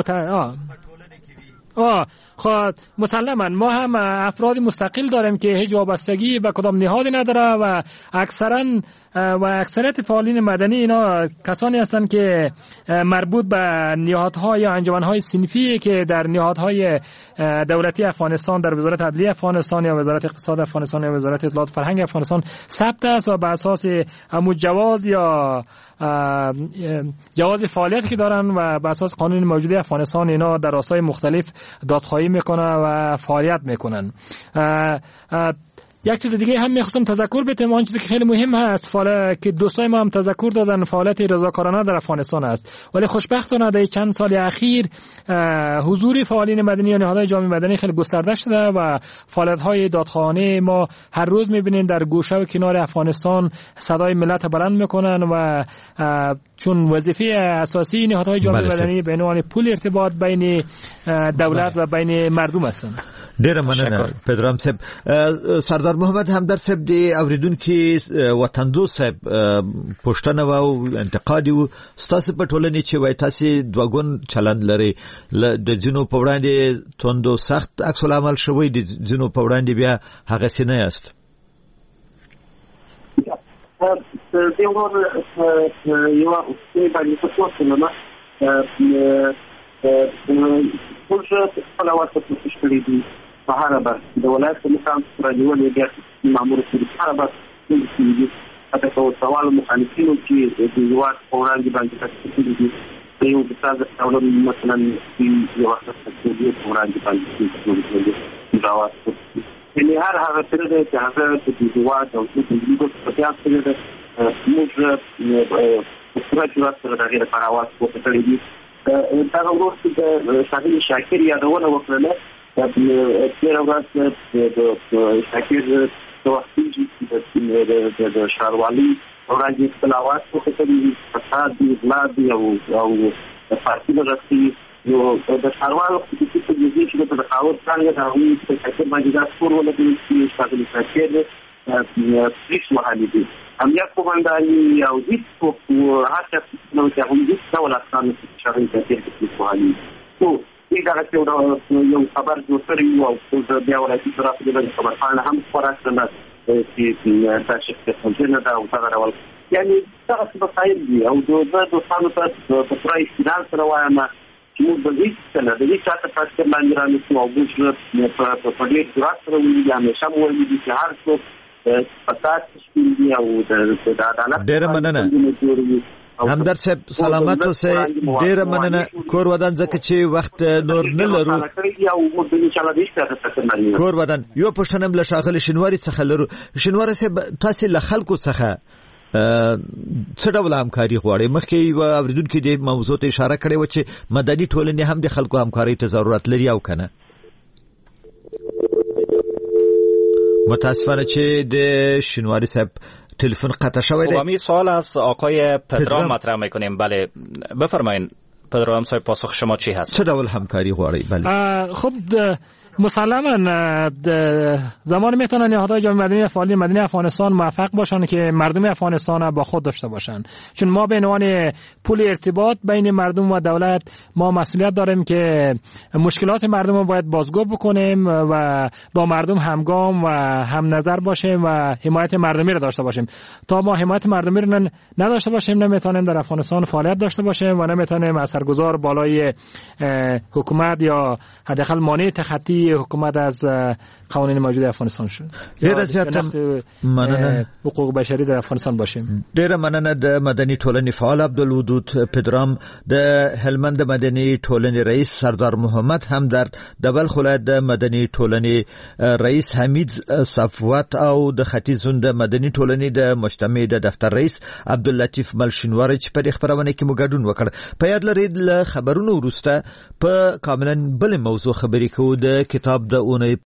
خب مسلما ما هم افراد مستقل داریم که هیچ وابستگی به کدام نهادی نداره و اکثریت فعالین مدنی اینا کسانی هستند که مربوط به نهادها یا انجمنهای صنفی که در نهادهای دولتی افغانستان، در وزارت عدلیه افغانستان یا وزارت اقتصاد افغانستان یا وزارت اطلاعات فرهنگ افغانستان ثبت است و بر اساس جواز یا جواز فعالیت که دارن و بر اساس قانون موجود افغانستان اینا در راستای مختلف دادخواهی میکنن و فعالیت میکنن. یک چیز دیگه هم میخواستم تذکر بدم، آن چیزی که خیلی مهم هست که دوستای ما هم تذکر دادن، فعالیت رضاکارانه در افغانستان است. ولی خوشبختانه در چند سال اخیر حضور فعالین مدنی و نهادهای جامعه مدنی خیلی گسترده شده و فعالیت‌های دادخواهانه ما هر روز می‌بینیم در گوشه و کنار افغانستان صدای ملت بلند میکنن و چون وظیفه اساسی نهادهای جامعه مدنی به عنوان پل ارتباط بین دولت و بین مردم هستند. ډیره مننه پدرام صاحب. سردار محمد همدرد صاحب دی اوریدونکو وطن دوست صاحب پښتنه او انتقادي و ستاسو په ټولنه چې وای تاسو دوګون چلند لري د جنو په وړاندې توندو سخت عکس العمل شوی د جنو په وړاندې بیا هغه سینه است. یو باندې تاسو څنګه پوجا په لواسه پوښتنه کړې دي په هر بار د ولایت مقام سره نیولې بیا مامور په هر بار چې اته په سوال مخالفینو چې د یوات اورانګي باندې تاسو دي یو د تاسو ډول مثلا یو وخت چې د اورانګي باندې جواب یعنی هر هغه څه چې هغه د یوات او د یو په تاسو کې موږ په سرعت سره د غیر پرواز په تړلې دي. دا وروسته د شاهین شاکر یادونه وکړه چې ورځ د شاکر د وختي د شاروالي اورانګي تلاوت په تدریج فساد دی بلاد او فارسی لغتي یو د شاروالو په کې چې د خاور څنګه د هغوی په شاکر باندې دا ټول ولګي چې شاهین شاکر پلیس محلي دي هم یا کومنداني او هیڅ هر څه نو چې هم هیڅ ډول اصلي شاهین شاکر پلیس محلي نو دا یو خبر جوړ کړی او د بیا ولایتي طرف د خبرخانه هم خبره چې تاسو څه څنګه دا او څنګه راول یعنی تاسو په خیر دی او د دوستانو ته په پرای استدلال سره وایم چې موږ د دې څخه د دې چاته تاسو باندې رانیسو او موږ په دې ځای سره ویل یا همیشه مو ویل چې هر څوک فساد شي او د عدالت ډېر مننه همدرد صاحب سلامت اوسئ ډېر مننه کور ودان ځکه چې وخت نور نه لرو کور ودان یو پښتنم له شاغل شنواری څخه لرو شنواری صاحب تاسو له خلکو څخه څه ډول همکاري غواړي مخکې یو اوریدونکو د موضوع ته اشاره کړې و چې مدني ټولنې هم د خلکو همکاري ته ضرورت لري او کنه متاسفانه چې د شنواری صاحب تلفن قطع شوی دی. همین سوال از آقای پدرام مطرح میکنیم. بله بفرمایید پدرام صاحب پاسخ شما چی هست؟ چه دول همکاری غواړي؟ بله خب مسلما زمان میتونن نهادهای جامعه مدنی و فعالین مدنی افغانستان موفق باشن که مردم افغانستان با خود داشته باشن، چون ما به عنوان پل ارتباط بین مردم و دولت ما مسئولیت داریم که مشکلات مردم رو باید بازگو بکنیم و با مردم همگام و هم نظر باشیم و حمایت مردمی رو داشته باشیم. تا ما حمایت مردمی رو نداشته باشیم نمیتونیم در افغانستان فعالیت داشته باشیم و نمیتونیم اثرگذار بالای حکومت یا حداقل مانع تخطی حکومت از قوانین موجود افغانستان شد. ډیره زیاته مننه حقوق بشری در افغانستان باشیم. ډیره مننه د مدني ټولنې فعال عبدالودود پدرام، د هلمند مدني ټولنې رئیس سردار محمد همدرد، د بلخ ولایت د مدني ټولنې رئیس حمید صفوت او د ختیځ د مدني ټولنې د مجتمع د دفتر رئیس عبداللطیف ملشنواری چې په خبرونه کې مو ګډون وکړ. په یاد لرئ له خبرونو وروسته په کاملا بل موضوع خبرې کوو د کتاب د اونۍ